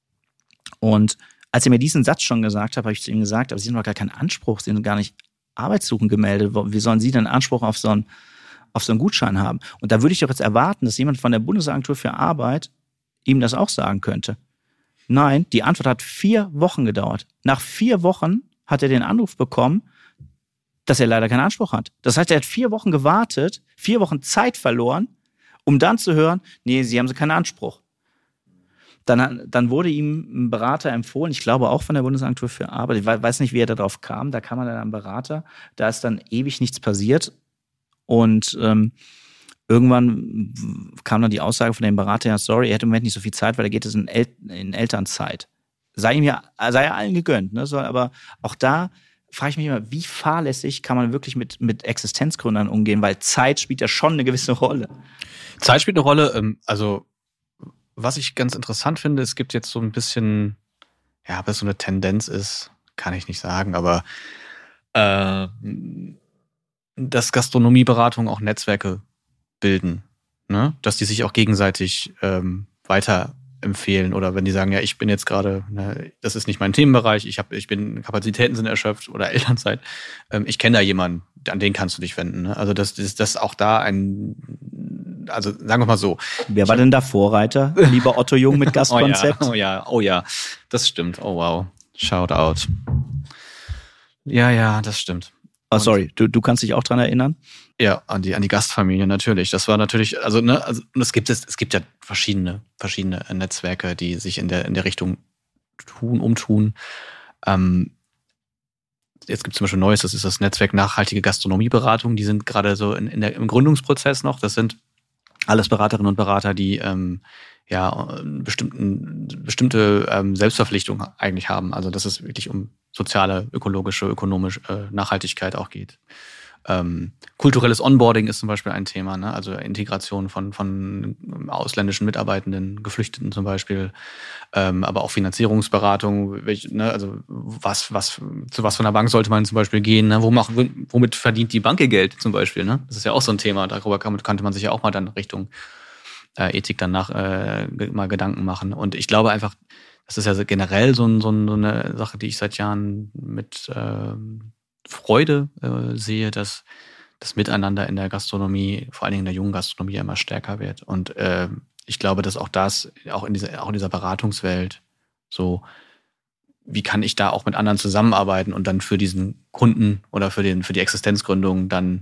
Und als er mir diesen Satz schon gesagt hat, habe ich zu ihm gesagt, aber Sie haben doch gar keinen Anspruch, Sie sind gar nicht arbeitssuchend gemeldet. Wie sollen Sie denn Anspruch auf so einen Gutschein haben? Und da würde ich doch jetzt erwarten, dass jemand von der Bundesagentur für Arbeit ihm das auch sagen könnte. Nein, die Antwort hat 4 Wochen gedauert. Nach 4 Wochen hat er den Anruf bekommen, dass er leider keinen Anspruch hat. Das heißt, er hat 4 Wochen gewartet, 4 Wochen Zeit verloren Um dann zu hören, nee, sie haben keinen Anspruch. Dann wurde ihm ein Berater empfohlen, ich glaube auch von der Bundesagentur für Arbeit, ich weiß nicht, wie er darauf kam, da kam er dann am Berater, da ist dann ewig nichts passiert und irgendwann kam dann die Aussage von dem Berater, ja sorry, er hat im Moment nicht so viel Zeit, weil er geht jetzt in Elternzeit. Sei ja allen gegönnt, ne? Aber auch da frage ich mich immer, wie fahrlässig kann man wirklich mit Existenzgründern umgehen, weil Zeit spielt ja schon eine gewisse Rolle. Zeit spielt eine Rolle, also was ich ganz interessant finde, es gibt jetzt so ein bisschen, ja, ob das so eine Tendenz ist, kann ich nicht sagen, aber dass Gastronomieberatungen auch Netzwerke bilden, ne? Dass die sich auch gegenseitig weiterempfehlen oder wenn die sagen, ja, ich bin jetzt gerade, ne, das ist nicht mein Themenbereich, Kapazitäten sind erschöpft oder Elternzeit, ich kenne da jemanden, an den kannst du dich wenden, ne? Also das auch da also sagen wir mal so. Wer war denn da Vorreiter? Lieber Otto Jung mit Gastkonzept? Oh ja, das stimmt. Oh wow, Shoutout. Ja, das stimmt. Oh, sorry, du kannst dich auch dran erinnern? Ja, an die Gastfamilie natürlich. Das war natürlich, also und es gibt ja verschiedene Netzwerke, die sich in der Richtung umtun. Jetzt gibt es zum Beispiel Neues, das ist das Netzwerk Nachhaltige Gastronomieberatung. Die sind gerade so im Gründungsprozess noch. Das sind alles Beraterinnen und Berater, die bestimmte Selbstverpflichtungen eigentlich haben. Also dass es wirklich um soziale, ökologische, ökonomische Nachhaltigkeit auch geht. Kulturelles Onboarding ist zum Beispiel ein Thema, ne? Also Integration von ausländischen Mitarbeitenden, Geflüchteten zum Beispiel, aber auch Finanzierungsberatung, also zu was von der Bank sollte man zum Beispiel gehen, ne? Womit verdient die Bank ihr Geld zum Beispiel, ne? Das ist ja auch so ein Thema, darüber kannte man sich ja auch mal dann Richtung Ethik danach mal Gedanken machen. Und ich glaube einfach, das ist ja generell so eine Sache, die ich seit Jahren mit Freude sehe, dass das Miteinander in der Gastronomie, vor allen Dingen in der jungen Gastronomie, immer stärker wird. Und ich glaube, dass auch in dieser Beratungswelt so, wie kann ich da auch mit anderen zusammenarbeiten und dann für diesen Kunden oder für die Existenzgründung dann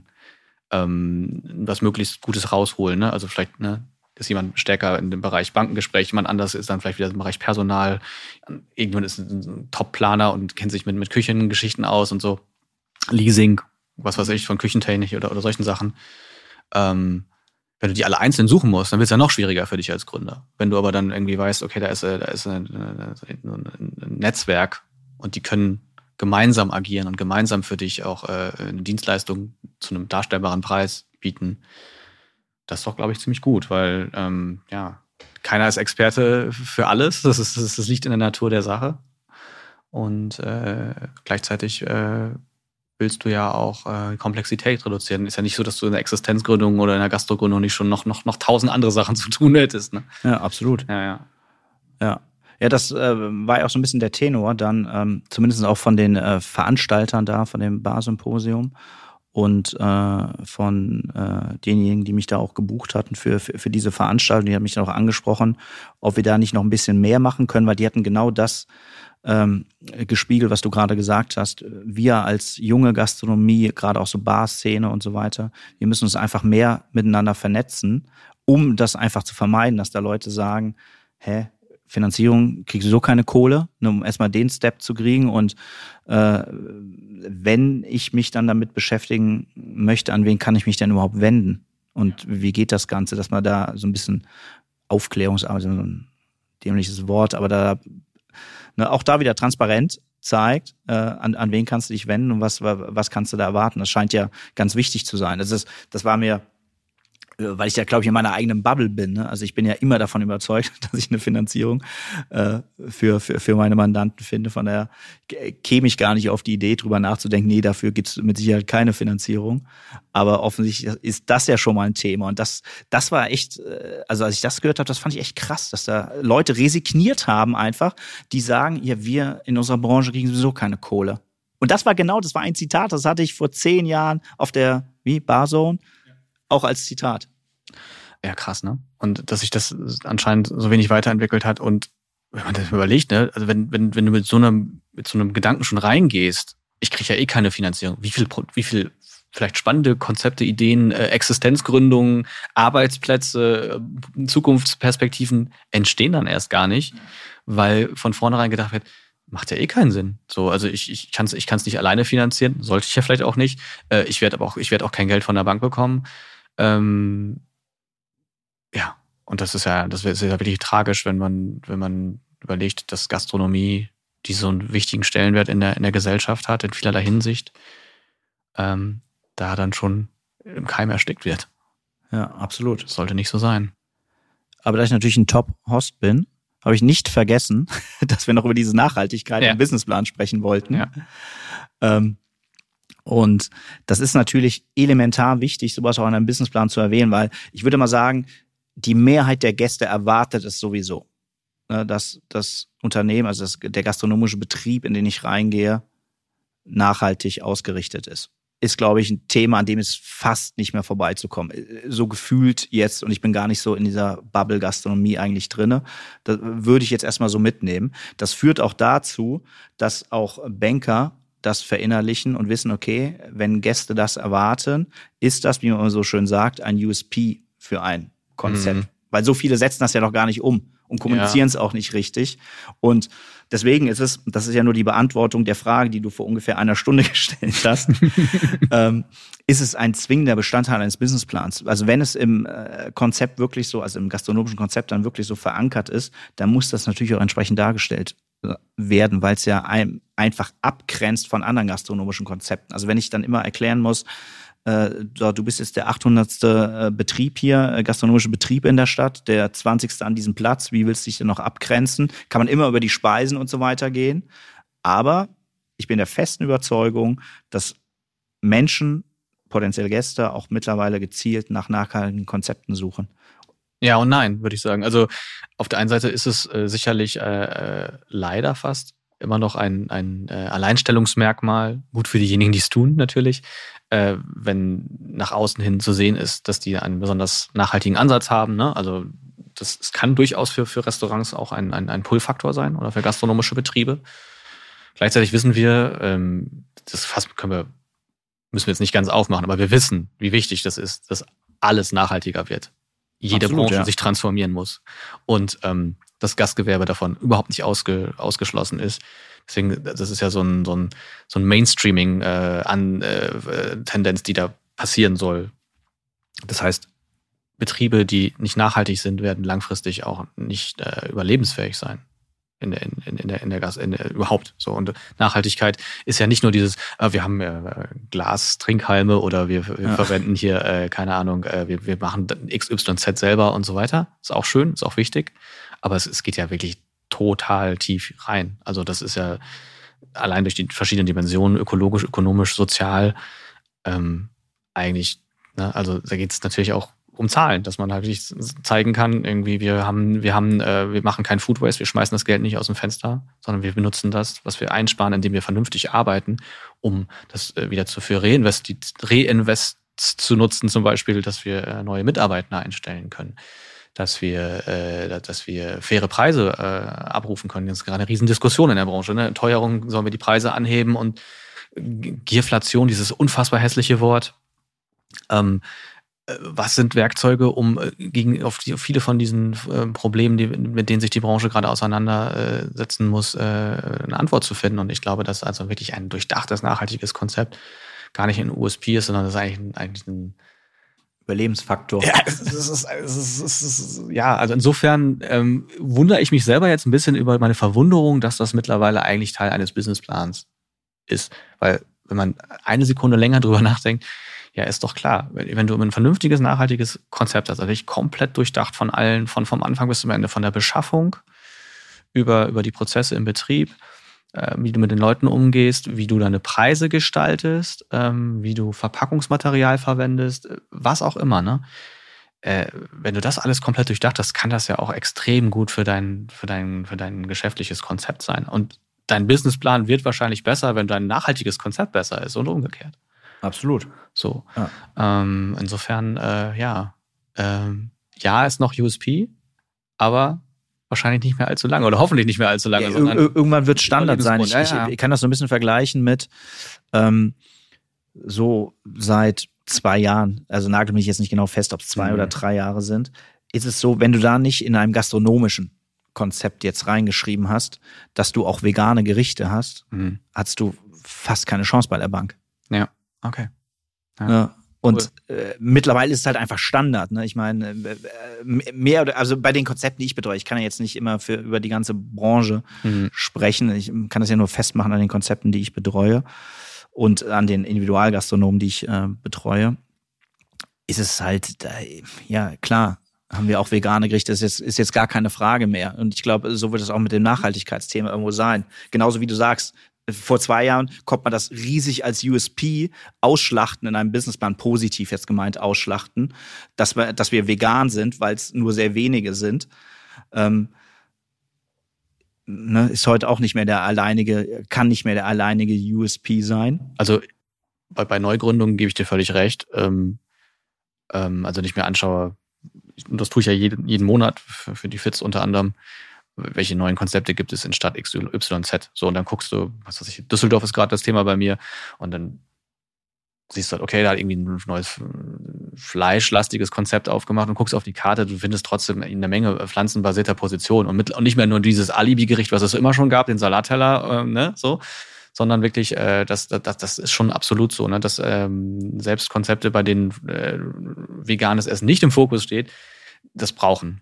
was möglichst Gutes rausholen. Ne? Also vielleicht, ne, ist jemand stärker in dem Bereich Bankengespräch, jemand anders ist dann vielleicht wieder im Bereich Personal, irgendjemand ist ein Top-Planer und kennt sich mit Küchengeschichten aus und so. Leasing, was weiß ich, von Küchentechnik oder solchen Sachen. Wenn du die alle einzeln suchen musst, dann wird es ja noch schwieriger für dich als Gründer. Wenn du aber dann irgendwie weißt, okay, da ist ein Netzwerk und die können gemeinsam agieren und gemeinsam für dich auch eine Dienstleistung zu einem darstellbaren Preis bieten, das ist doch, glaube ich, ziemlich gut, weil keiner ist Experte für alles. Das liegt in der Natur der Sache. Und gleichzeitig willst du ja auch Komplexität reduzieren. Ist ja nicht so, dass du in der Existenzgründung oder in der Gastrogründung nicht schon noch 1000 andere Sachen zu tun hättest. Ne? Ja, absolut. Ja. Ja, das war ja auch so ein bisschen der Tenor dann, zumindest auch von den Veranstaltern da, von dem Barsymposium und von denjenigen, die mich da auch gebucht hatten für diese Veranstaltung. Die haben mich dann auch angesprochen, ob wir da nicht noch ein bisschen mehr machen können, weil die hatten genau das gespiegelt, was du gerade gesagt hast. Wir als junge Gastronomie, gerade auch so Barszene und so weiter, wir müssen uns einfach mehr miteinander vernetzen, um das einfach zu vermeiden, dass da Leute sagen, Finanzierung, kriegst du so keine Kohle, um erstmal den Step zu kriegen und wenn ich mich dann damit beschäftigen möchte, an wen kann ich mich denn überhaupt wenden und wie geht das Ganze, dass man da so ein bisschen Aufklärungsarbeit, so ein dämliches Wort, aber auch da wieder transparent zeigt, an wen kannst du dich wenden und was kannst du da erwarten. Das scheint ja ganz wichtig zu sein. Das war mir, weil ich ja, glaube ich, in meiner eigenen Bubble bin. Ne? Also ich bin ja immer davon überzeugt, dass ich eine Finanzierung für meine Mandanten finde. Von daher käme ich gar nicht auf die Idee, drüber nachzudenken, nee, dafür gibt es mit Sicherheit keine Finanzierung. Aber offensichtlich ist das ja schon mal ein Thema. Und das war echt, also als ich das gehört habe, das fand ich echt krass, dass da Leute resigniert haben einfach, die sagen, ja, wir in unserer Branche kriegen sowieso keine Kohle. Und das war ein Zitat, das hatte ich vor 10 Jahren auf der Barzone auch als Zitat. Ja, krass, ne? Und dass sich das anscheinend so wenig weiterentwickelt hat. Und wenn man das überlegt, ne, also wenn du mit so einem Gedanken schon reingehst, ich kriege ja eh keine Finanzierung. Wie viel vielleicht spannende Konzepte, Ideen, Existenzgründungen, Arbeitsplätze, Zukunftsperspektiven entstehen dann erst gar nicht, weil von vornherein gedacht wird, macht ja eh keinen Sinn. So, also ich kann es nicht alleine finanzieren, sollte ich ja vielleicht auch nicht. Ich werde auch kein Geld von der Bank bekommen. Ja, und das ist ja wirklich tragisch, wenn man überlegt, dass Gastronomie, die so einen wichtigen Stellenwert in der Gesellschaft hat, in vielerlei Hinsicht, da dann schon im Keim erstickt wird. Ja, absolut. Das sollte nicht so sein. Aber da ich natürlich ein Top-Host bin, habe ich nicht vergessen, dass wir noch über diese Nachhaltigkeit im Businessplan sprechen wollten. Ja. Und das ist natürlich elementar wichtig, sowas auch in einem Businessplan zu erwähnen, weil ich würde mal sagen, die Mehrheit der Gäste erwartet es sowieso, dass das Unternehmen, also der gastronomische Betrieb, in den ich reingehe, nachhaltig ausgerichtet ist. Ist, glaube ich, ein Thema, an dem ist fast nicht mehr vorbeizukommen. So gefühlt jetzt, und ich bin gar nicht so in dieser Bubble-Gastronomie eigentlich drinne, das würde ich jetzt erstmal so mitnehmen. Das führt auch dazu, dass auch Banker das verinnerlichen und wissen, okay, wenn Gäste das erwarten, ist das, wie man so schön sagt, ein USP für ein Konzept. Mhm. Weil so viele setzen das ja noch gar nicht um und kommunizieren es auch nicht richtig. Und deswegen das ist ja nur die Beantwortung der Frage, die du vor ungefähr einer Stunde gestellt hast, ist es ein zwingender Bestandteil eines Businessplans. Also wenn es im Konzept wirklich so, also im gastronomischen Konzept dann wirklich so verankert ist, dann muss das natürlich auch entsprechend dargestellt werden, weil es ja einfach abgrenzt von anderen gastronomischen Konzepten. Also wenn ich dann immer erklären muss, du bist jetzt der 800. Betrieb hier, gastronomische Betrieb in der Stadt, der 20. an diesem Platz, wie willst du dich denn noch abgrenzen? Kann man immer über die Speisen und so weiter gehen. Aber ich bin der festen Überzeugung, dass Menschen, potenzielle Gäste, auch mittlerweile gezielt nach nachhaltigen Konzepten suchen. Ja und nein, würde ich sagen. Also auf der einen Seite ist es sicherlich leider fast immer noch ein Alleinstellungsmerkmal, gut für diejenigen, die es tun natürlich, wenn nach außen hin zu sehen ist, dass die einen besonders nachhaltigen Ansatz haben. Ne? Also das kann durchaus für Restaurants auch ein Pull-Faktor sein oder für gastronomische Betriebe. Gleichzeitig wissen wir, müssen wir jetzt nicht ganz aufmachen, aber wir wissen, wie wichtig das ist, dass alles nachhaltiger wird. Jede Branche sich transformieren muss. Und das Gastgewerbe davon überhaupt nicht ausgeschlossen ist. Deswegen, das ist ja so ein Mainstreaming-Tendenz, die da passieren soll. Das heißt, Betriebe, die nicht nachhaltig sind, werden langfristig auch nicht überlebensfähig sein. Überhaupt so. Und Nachhaltigkeit ist ja nicht nur dieses, wir haben Glas-Trinkhalme oder wir verwenden hier, keine Ahnung, wir machen XYZ selber und so weiter. Ist auch schön, ist auch wichtig. Aber es geht ja wirklich total tief rein. Also das ist ja allein durch die verschiedenen Dimensionen, ökologisch, ökonomisch, sozial, eigentlich, ne? Also da geht es natürlich auch um Zahlen, dass man halt wirklich zeigen kann, irgendwie wir machen kein Food Waste, wir schmeißen das Geld nicht aus dem Fenster, sondern wir benutzen das, was wir einsparen, indem wir vernünftig arbeiten, um das wieder für Reinvest zu nutzen, zum Beispiel, dass wir neue Mitarbeiter einstellen können, dass wir faire Preise abrufen können. Das ist gerade eine Riesendiskussion in der Branche. Ne? Teuerung, sollen wir die Preise anheben und Gierflation, dieses unfassbar hässliche Wort. Was sind Werkzeuge, um auf viele von diesen Problemen, mit denen sich die Branche gerade auseinandersetzen muss, eine Antwort zu finden? Und ich glaube, dass also wirklich ein durchdachtes, nachhaltiges Konzept gar nicht ein USP ist, sondern das ist eigentlich ein Überlebensfaktor. Ja, also insofern wundere ich mich selber jetzt ein bisschen über meine Verwunderung, dass das mittlerweile eigentlich Teil eines Businessplans ist. Weil wenn man eine Sekunde länger drüber nachdenkt, ja, ist doch klar, wenn du ein vernünftiges, nachhaltiges Konzept hast, also wirklich komplett durchdacht von allen, vom Anfang bis zum Ende, von der Beschaffung über die Prozesse im Betrieb, wie du mit den Leuten umgehst, wie du deine Preise gestaltest, wie du Verpackungsmaterial verwendest, was auch immer, ne? Wenn du das alles komplett durchdacht hast, kann das ja auch extrem gut für dein geschäftliches Konzept sein. Und dein Businessplan wird wahrscheinlich besser, wenn dein nachhaltiges Konzept besser ist und umgekehrt. Absolut. So. Ja. Insofern, ist noch USP, aber wahrscheinlich nicht mehr allzu lange oder hoffentlich nicht mehr allzu lange. Ja, irgendwann wird Standard sein. Ich kann das so ein bisschen vergleichen mit so seit 2 Jahren, also nagel mich jetzt nicht genau fest, ob es 2 oder 3 Jahre sind, ist es so, wenn du da nicht in einem gastronomischen Konzept jetzt reingeschrieben hast, dass du auch vegane Gerichte hast, hast du fast keine Chance bei der Bank. Ja, okay. Ja. Und mittlerweile ist es halt einfach Standard. Ne? Ich meine, mehr oder also bei den Konzepten, die ich betreue, ich kann ja jetzt nicht immer über die ganze Branche sprechen. Ich kann das ja nur festmachen an den Konzepten, die ich betreue und an den Individualgastronomen, die ich betreue. Ist es halt, ja klar, haben wir auch vegane Gerichte. Das ist jetzt gar keine Frage mehr. Und ich glaube, so wird es auch mit dem Nachhaltigkeitsthema irgendwo sein. Genauso wie du sagst, vor 2 Jahren konnte man das riesig als USP ausschlachten, in einem Businessplan positiv jetzt gemeint ausschlachten, dass wir vegan sind, weil es nur sehr wenige sind. Ist heute auch nicht mehr kann nicht mehr der alleinige USP sein. Also bei Neugründungen gebe ich dir völlig recht. Also wenn ich mir anschaue, und das tue ich ja jeden Monat für die FITS unter anderem, welche neuen Konzepte gibt es in Stadt XYZ. So, und dann guckst du, was weiß ich, Düsseldorf ist gerade das Thema bei mir, und dann siehst du halt, okay, da hat irgendwie ein neues fleischlastiges Konzept aufgemacht und guckst auf die Karte, du findest trotzdem eine Menge pflanzenbasierter Positionen und nicht mehr nur dieses Alibi-Gericht, was es immer schon gab, den Salatteller, sondern wirklich, das ist schon absolut so, ne, dass selbst Konzepte, bei denen veganes Essen nicht im Fokus steht, das brauchen.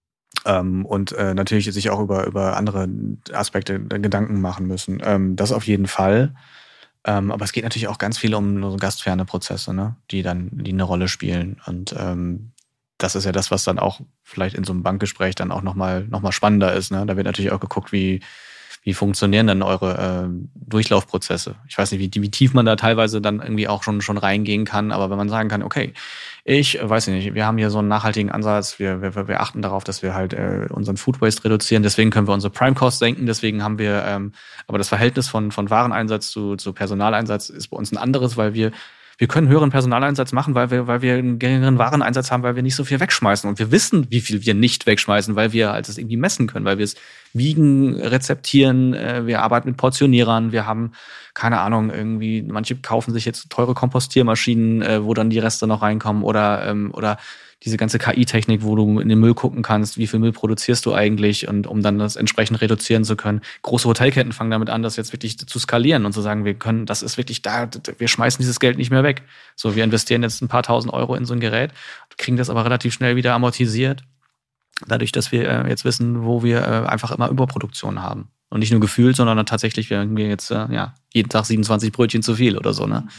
Und natürlich sich auch über andere Aspekte Gedanken machen müssen. Das auf jeden Fall. Aber es geht natürlich auch ganz viel um so gastferne Prozesse, ne, die eine Rolle spielen. Und das ist ja das, was dann auch vielleicht in so einem Bankgespräch dann auch noch mal spannender ist. Ne? Da wird natürlich auch geguckt, wie funktionieren dann eure Durchlaufprozozesse. Ich weiß nicht, wie tief man da teilweise dann irgendwie auch schon reingehen kann, aber wenn man sagen kann, okay, ich weiß nicht, wir haben hier so einen nachhaltigen Ansatz, wir achten darauf, dass wir halt unseren Food Waste reduzieren, deswegen können wir unsere Prime Cost senken, deswegen haben wir, aber das Verhältnis von Wareneinsatz zu Personaleinsatz ist bei uns ein anderes, weil wir können höheren Personaleinsatz machen, weil wir einen geringeren Wareneinsatz haben, weil wir nicht so viel wegschmeißen. Und wir wissen, wie viel wir nicht wegschmeißen, weil wir halt das irgendwie messen können, weil wir es wiegen, rezeptieren, wir arbeiten mit Portionierern, wir haben, keine Ahnung, irgendwie, manche kaufen sich jetzt teure Kompostiermaschinen, wo dann die Reste noch reinkommen, oder diese ganze KI-Technik, wo du in den Müll gucken kannst, wie viel Müll produzierst du eigentlich, und um dann das entsprechend reduzieren zu können. Große Hotelketten fangen damit an, das jetzt wirklich zu skalieren und zu sagen, das ist wirklich da, wir schmeißen dieses Geld nicht mehr weg. So, wir investieren jetzt ein paar tausend Euro in so ein Gerät, kriegen das aber relativ schnell wieder amortisiert, dadurch, dass wir jetzt wissen, wo wir einfach immer Überproduktion haben. Und nicht nur gefühlt, sondern dann tatsächlich, wir jetzt jeden Tag 27 Brötchen zu viel oder so, ne?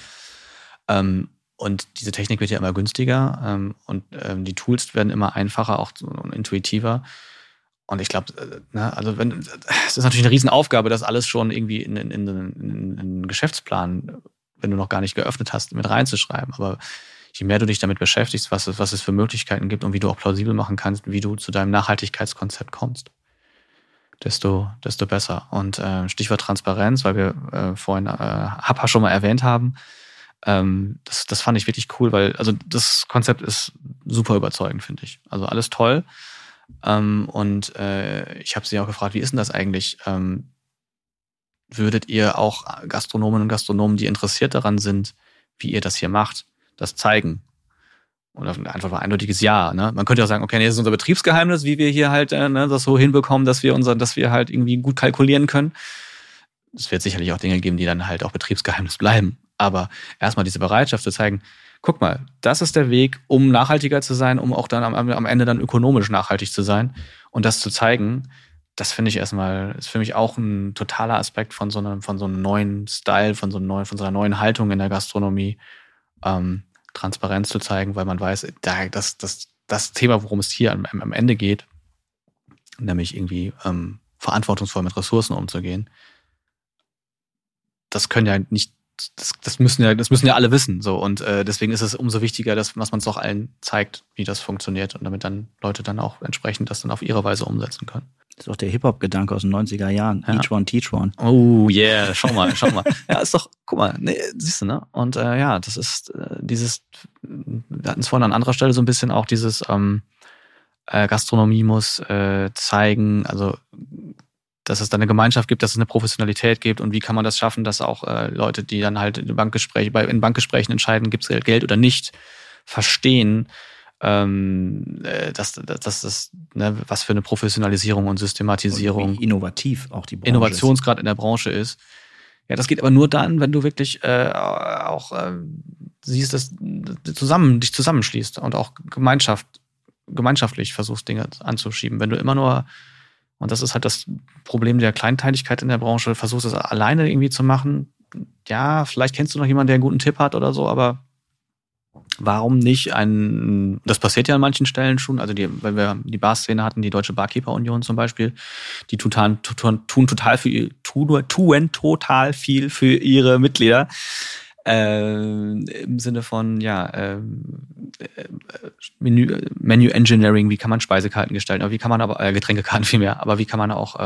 Und diese Technik wird ja immer günstiger, und die Tools werden immer einfacher, auch und intuitiver. Und ich glaube, also es ist natürlich eine Riesenaufgabe, das alles schon irgendwie in einen Geschäftsplan, wenn du noch gar nicht geöffnet hast, mit reinzuschreiben. Aber je mehr du dich damit beschäftigst, was es für Möglichkeiten gibt und wie du auch plausibel machen kannst, wie du zu deinem Nachhaltigkeitskonzept kommst, desto besser. Und Stichwort Transparenz, weil wir vorhin Happa schon mal erwähnt haben, das fand ich wirklich cool, weil also das Konzept ist super überzeugend, finde ich. Also alles toll. Und ich habe sie auch gefragt, wie ist denn das eigentlich? Würdet ihr auch Gastronomen und Gastronomen, die interessiert daran sind, wie ihr das hier macht, das zeigen? Und einfach ein eindeutiges Ja. Ne? Man könnte auch sagen, okay, nee, das ist unser Betriebsgeheimnis, wie wir hier halt das so hinbekommen, dass wir halt irgendwie gut kalkulieren können. Es wird sicherlich auch Dinge geben, die dann halt auch Betriebsgeheimnis bleiben. Aber erstmal diese Bereitschaft zu zeigen, guck mal, das ist der Weg, um nachhaltiger zu sein, um auch dann am Ende dann ökonomisch nachhaltig zu sein. Und das zu zeigen, das finde ich erstmal, ist für mich auch ein totaler Aspekt von so einem neuen Style, von so einer neuen Haltung in der Gastronomie, Transparenz zu zeigen, weil man weiß, das Thema, worum es hier am Ende geht, nämlich irgendwie verantwortungsvoll mit Ressourcen umzugehen, das können ja nicht, das müssen ja alle wissen, so, und deswegen ist es umso wichtiger, dass man es auch allen zeigt, wie das funktioniert, und damit dann Leute dann auch entsprechend das dann auf ihre Weise umsetzen können. Das ist auch der Hip-Hop-Gedanke aus den 90er Jahren. Ja. Each one, teach one. Oh yeah, schau mal. Ja, ist doch, guck mal, nee, siehst du, ne? Und das ist dieses, wir hatten es vorhin an anderer Stelle so ein bisschen auch dieses Gastronomie muss zeigen, also dass es da eine Gemeinschaft gibt, dass es eine Professionalität gibt und wie kann man das schaffen, dass auch Leute, die dann halt in Bankgesprächen entscheiden, gibt es Geld oder nicht, verstehen, dass das was für eine Professionalisierung und Systematisierung, und wie innovativ auch die Branche Innovationsgrad in der Branche ist. Ja, das geht aber nur dann, wenn du wirklich auch siehst, dass dich zusammenschließt und auch gemeinschaftlich versuchst, Dinge anzuschieben. Wenn du immer nur, und das ist halt das Problem der Kleinteiligkeit in der Branche, versuchst es alleine irgendwie zu machen. Ja, vielleicht kennst du noch jemanden, der einen guten Tipp hat oder so, aber warum nicht das passiert ja an manchen Stellen schon, also weil wir die Bar-Szene hatten, die Deutsche Barkeeper-Union zum Beispiel, die tun total viel für ihre Mitglieder. Im Sinne von, Menu Engineering, wie kann man Speisekarten gestalten, aber wie kann man aber, Getränkekarten vielmehr, aber wie kann man auch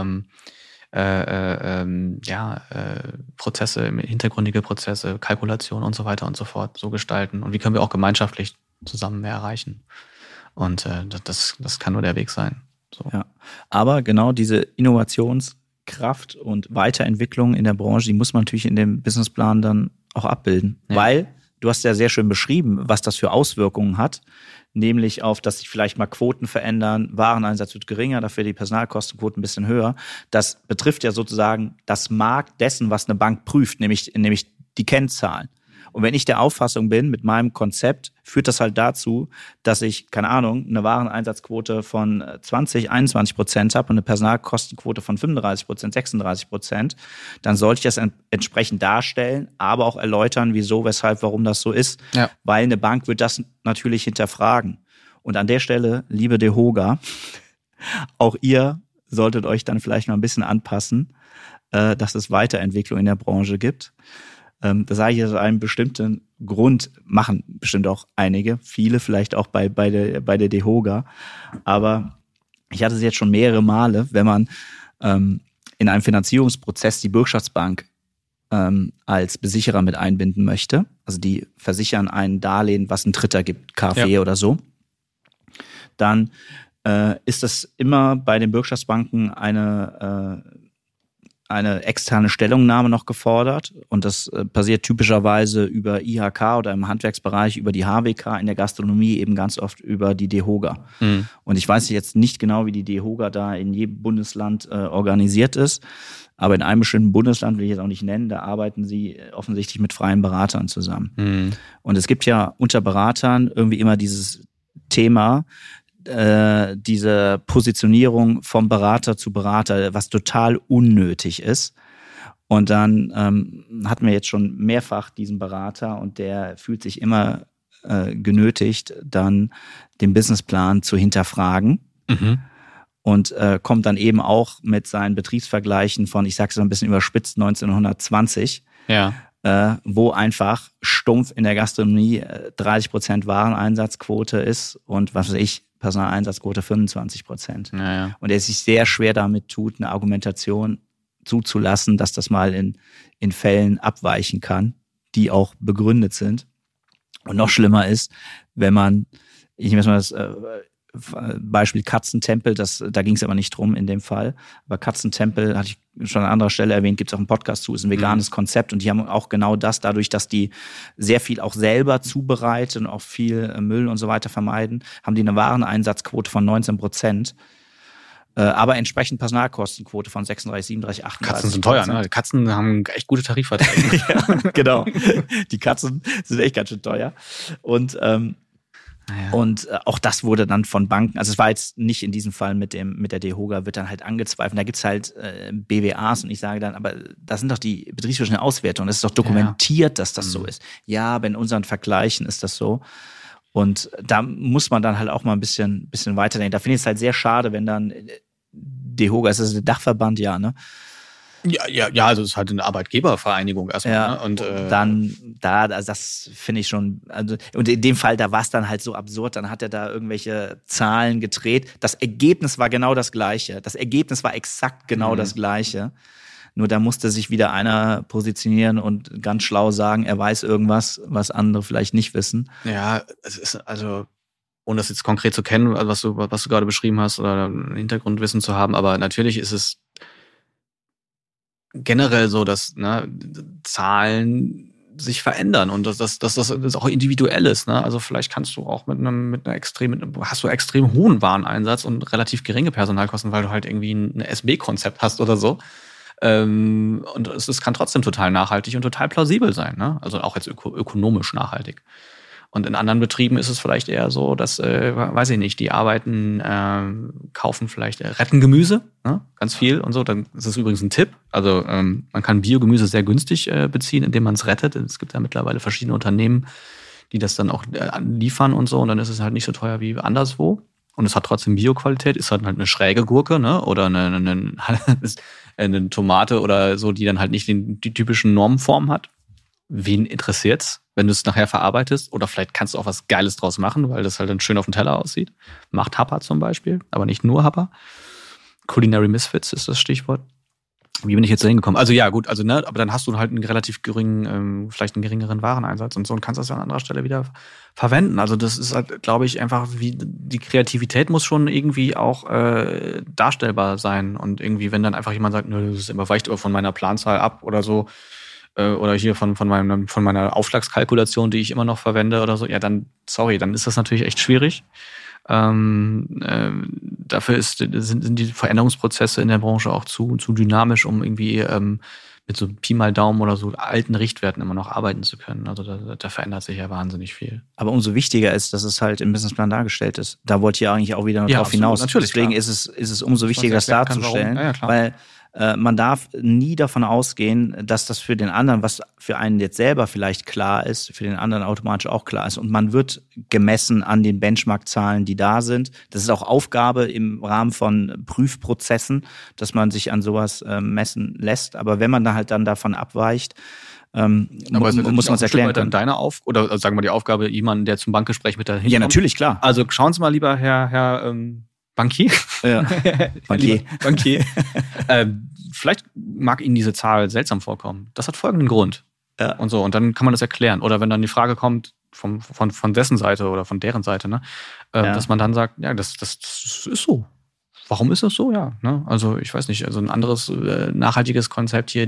Prozesse, hintergründige Prozesse, Kalkulation und so weiter und so fort so gestalten und wie können wir auch gemeinschaftlich zusammen mehr erreichen. Und das kann nur der Weg sein. So. Ja, aber genau diese Innovationskraft und Weiterentwicklung in der Branche, die muss man natürlich in dem Businessplan dann auch abbilden, weil du hast ja sehr schön beschrieben, was das für Auswirkungen hat, nämlich auf, dass sich vielleicht mal Quoten verändern, Wareneinsatz wird geringer, dafür die Personalkostenquoten ein bisschen höher. Das betrifft ja sozusagen das Markt dessen, was eine Bank prüft, nämlich die Kennzahlen. Und wenn ich der Auffassung bin, mit meinem Konzept, führt das halt dazu, dass ich, keine Ahnung, eine Wareneinsatzquote von 21% habe und eine Personalkostenquote von 35%, 36%, dann sollte ich das entsprechend darstellen, aber auch erläutern, wieso, weshalb, warum das so ist. Ja. Weil eine Bank wird das natürlich hinterfragen. Und an der Stelle, liebe DEHOGA, auch ihr solltet euch dann vielleicht mal ein bisschen anpassen, dass es Weiterentwicklung in der Branche gibt. Das sage ich aus einem bestimmten Grund, machen bestimmt auch einige, viele vielleicht auch bei der DEHOGA. Aber ich hatte es jetzt schon mehrere Male, wenn man in einem Finanzierungsprozess die Bürgschaftsbank als Besicherer mit einbinden möchte. Also die versichern ein Darlehen, was ein Dritter gibt, KfW oder so. Dann ist das immer bei den Bürgschaftsbanken eine externe Stellungnahme noch gefordert und das passiert typischerweise über IHK oder im Handwerksbereich über die HWK, in der Gastronomie eben ganz oft über die DEHOGA. Mhm. Und ich weiß jetzt nicht genau, wie die DEHOGA da in jedem Bundesland organisiert ist, aber in einem bestimmten Bundesland, will ich jetzt auch nicht nennen, da arbeiten sie offensichtlich mit freien Beratern zusammen. Mhm. Und es gibt ja unter Beratern irgendwie immer dieses Thema, diese Positionierung vom Berater zu Berater, was total unnötig ist. Und dann hatten wir jetzt schon mehrfach diesen Berater und der fühlt sich immer genötigt, dann den Businessplan zu hinterfragen. Mhm. Und kommt dann eben auch mit seinen Betriebsvergleichen von, ich sag's so ein bisschen überspitzt, 1920, wo einfach stumpf in der Gastronomie 30% Wareneinsatzquote ist und was weiß ich, Personaleinsatzquote 25%. Ja. Und er sich sehr schwer damit tut, eine Argumentation zuzulassen, dass das mal in Fällen abweichen kann, die auch begründet sind. Und noch schlimmer ist, wenn man, ich nehme jetzt mal das Beispiel Katzentempel, da ging es aber nicht drum in dem Fall, aber Katzentempel, hatte ich schon an anderer Stelle erwähnt, gibt es auch einen Podcast zu, ist ein veganes Konzept und die haben auch genau das, dadurch, dass die sehr viel auch selber zubereiten und auch viel Müll und so weiter vermeiden, haben die eine Wareneinsatzquote von 19%, aber entsprechend Personalkostenquote von 36, 37, 38%. Katzen sind teuer, ne? Katzen haben echt gute Tarifverträge. Ja, genau. Die Katzen sind echt ganz schön teuer. Und Und auch das wurde dann von Banken, also es war jetzt nicht in diesem Fall mit der DEHOGA, wird dann halt angezweifelt. Da gibt's halt BWAs und ich sage dann, aber das sind doch die betriebswirtschaftlichen Auswertungen, das ist doch dokumentiert, dass das so ist. Ja, aber in unseren Vergleichen ist das so. Und da muss man dann halt auch mal ein bisschen weiterdenken. Da finde ich es halt sehr schade, wenn dann DEHOGA, ist das der Dachverband, ja, ne? Ja, also es ist halt eine Arbeitgebervereinigung erstmal. Ja, ne? Und dann also das finde ich schon, also und in dem Fall, da war es dann halt so absurd, dann hat er da irgendwelche Zahlen gedreht. Das Ergebnis war genau das Gleiche. Das Ergebnis war exakt genau das Gleiche. Nur da musste sich wieder einer positionieren und ganz schlau sagen, er weiß irgendwas, was andere vielleicht nicht wissen. Ja, es ist also, ohne das jetzt konkret zu kennen, was du gerade beschrieben hast oder ein Hintergrundwissen zu haben, aber natürlich ist es generell so, dass Zahlen sich verändern und dass das auch individuell ist. Ne? Also vielleicht kannst du auch hast du extrem hohen Wareneinsatz und relativ geringe Personalkosten, weil du halt irgendwie ein SB-Konzept hast oder so. Und es kann trotzdem total nachhaltig und total plausibel sein. Ne? Also auch jetzt ökonomisch nachhaltig. Und in anderen Betrieben ist es vielleicht eher so, dass, weiß ich nicht, die arbeiten, kaufen vielleicht, retten Gemüse, ne? Ganz viel und so. Dann ist es übrigens ein Tipp. Also man kann Biogemüse sehr günstig beziehen, indem man es rettet. Es gibt ja mittlerweile verschiedene Unternehmen, die das dann auch liefern und so. Und dann ist es halt nicht so teuer wie anderswo. Und es hat trotzdem Bioqualität, ist halt eine schräge Gurke, ne? Oder eine Tomate oder so, die dann halt nicht die typischen Normenformen hat. Wen interessiert's, wenn du es nachher verarbeitest? Oder vielleicht kannst du auch was Geiles draus machen, weil das halt dann schön auf dem Teller aussieht. Macht Happa zum Beispiel, aber nicht nur Happa. Culinary Misfits ist das Stichwort. Wie bin ich jetzt da hingekommen? Also ja, gut, aber dann hast du halt einen relativ geringen, vielleicht einen geringeren Wareneinsatz und so und kannst das ja an anderer Stelle wieder verwenden. Also das ist halt, glaube ich, einfach wie die Kreativität muss schon irgendwie auch darstellbar sein. Und irgendwie, wenn dann einfach jemand sagt, nö, das weicht aber von meiner Planzahl ab oder so, oder hier von meiner Aufschlagskalkulation, die ich immer noch verwende oder so, ja, dann, sorry, dann ist das natürlich echt schwierig. Dafür sind die Veränderungsprozesse in der Branche auch zu dynamisch, um irgendwie mit so Pi mal Daumen oder so alten Richtwerten immer noch arbeiten zu können. Also da verändert sich ja wahnsinnig viel. Aber umso wichtiger ist, dass es halt im Businessplan dargestellt ist. Da wollt ihr eigentlich auch wieder noch drauf hinaus. Natürlich, deswegen klar. ist es umso wichtiger, das darzustellen, weil man darf nie davon ausgehen, dass das für den anderen, was für einen jetzt selber vielleicht klar ist, für den anderen automatisch auch klar ist. Und man wird gemessen an den Benchmark-Zahlen, die da sind. Das ist auch Aufgabe im Rahmen von Prüfprozessen, dass man sich an sowas messen lässt. Aber wenn man da halt dann davon abweicht, muss man es erklären können. Deine oder sagen wir die Aufgabe, jemanden, der zum Bankgespräch mit dahin kommt? Ja, natürlich, klar. Also schauen Sie mal, lieber Herr Bankier. Ja. Bankier. Vielleicht mag Ihnen diese Zahl seltsam vorkommen. Das hat folgenden Grund. Ja. Und so. Und dann kann man das erklären. Oder wenn dann die Frage kommt, von dessen Seite oder von deren Seite, ne, dass man dann sagt, ja, das ist so. Warum ist das so? Ja. Ne? Also, ich weiß nicht, also ein anderes nachhaltiges Konzept hier,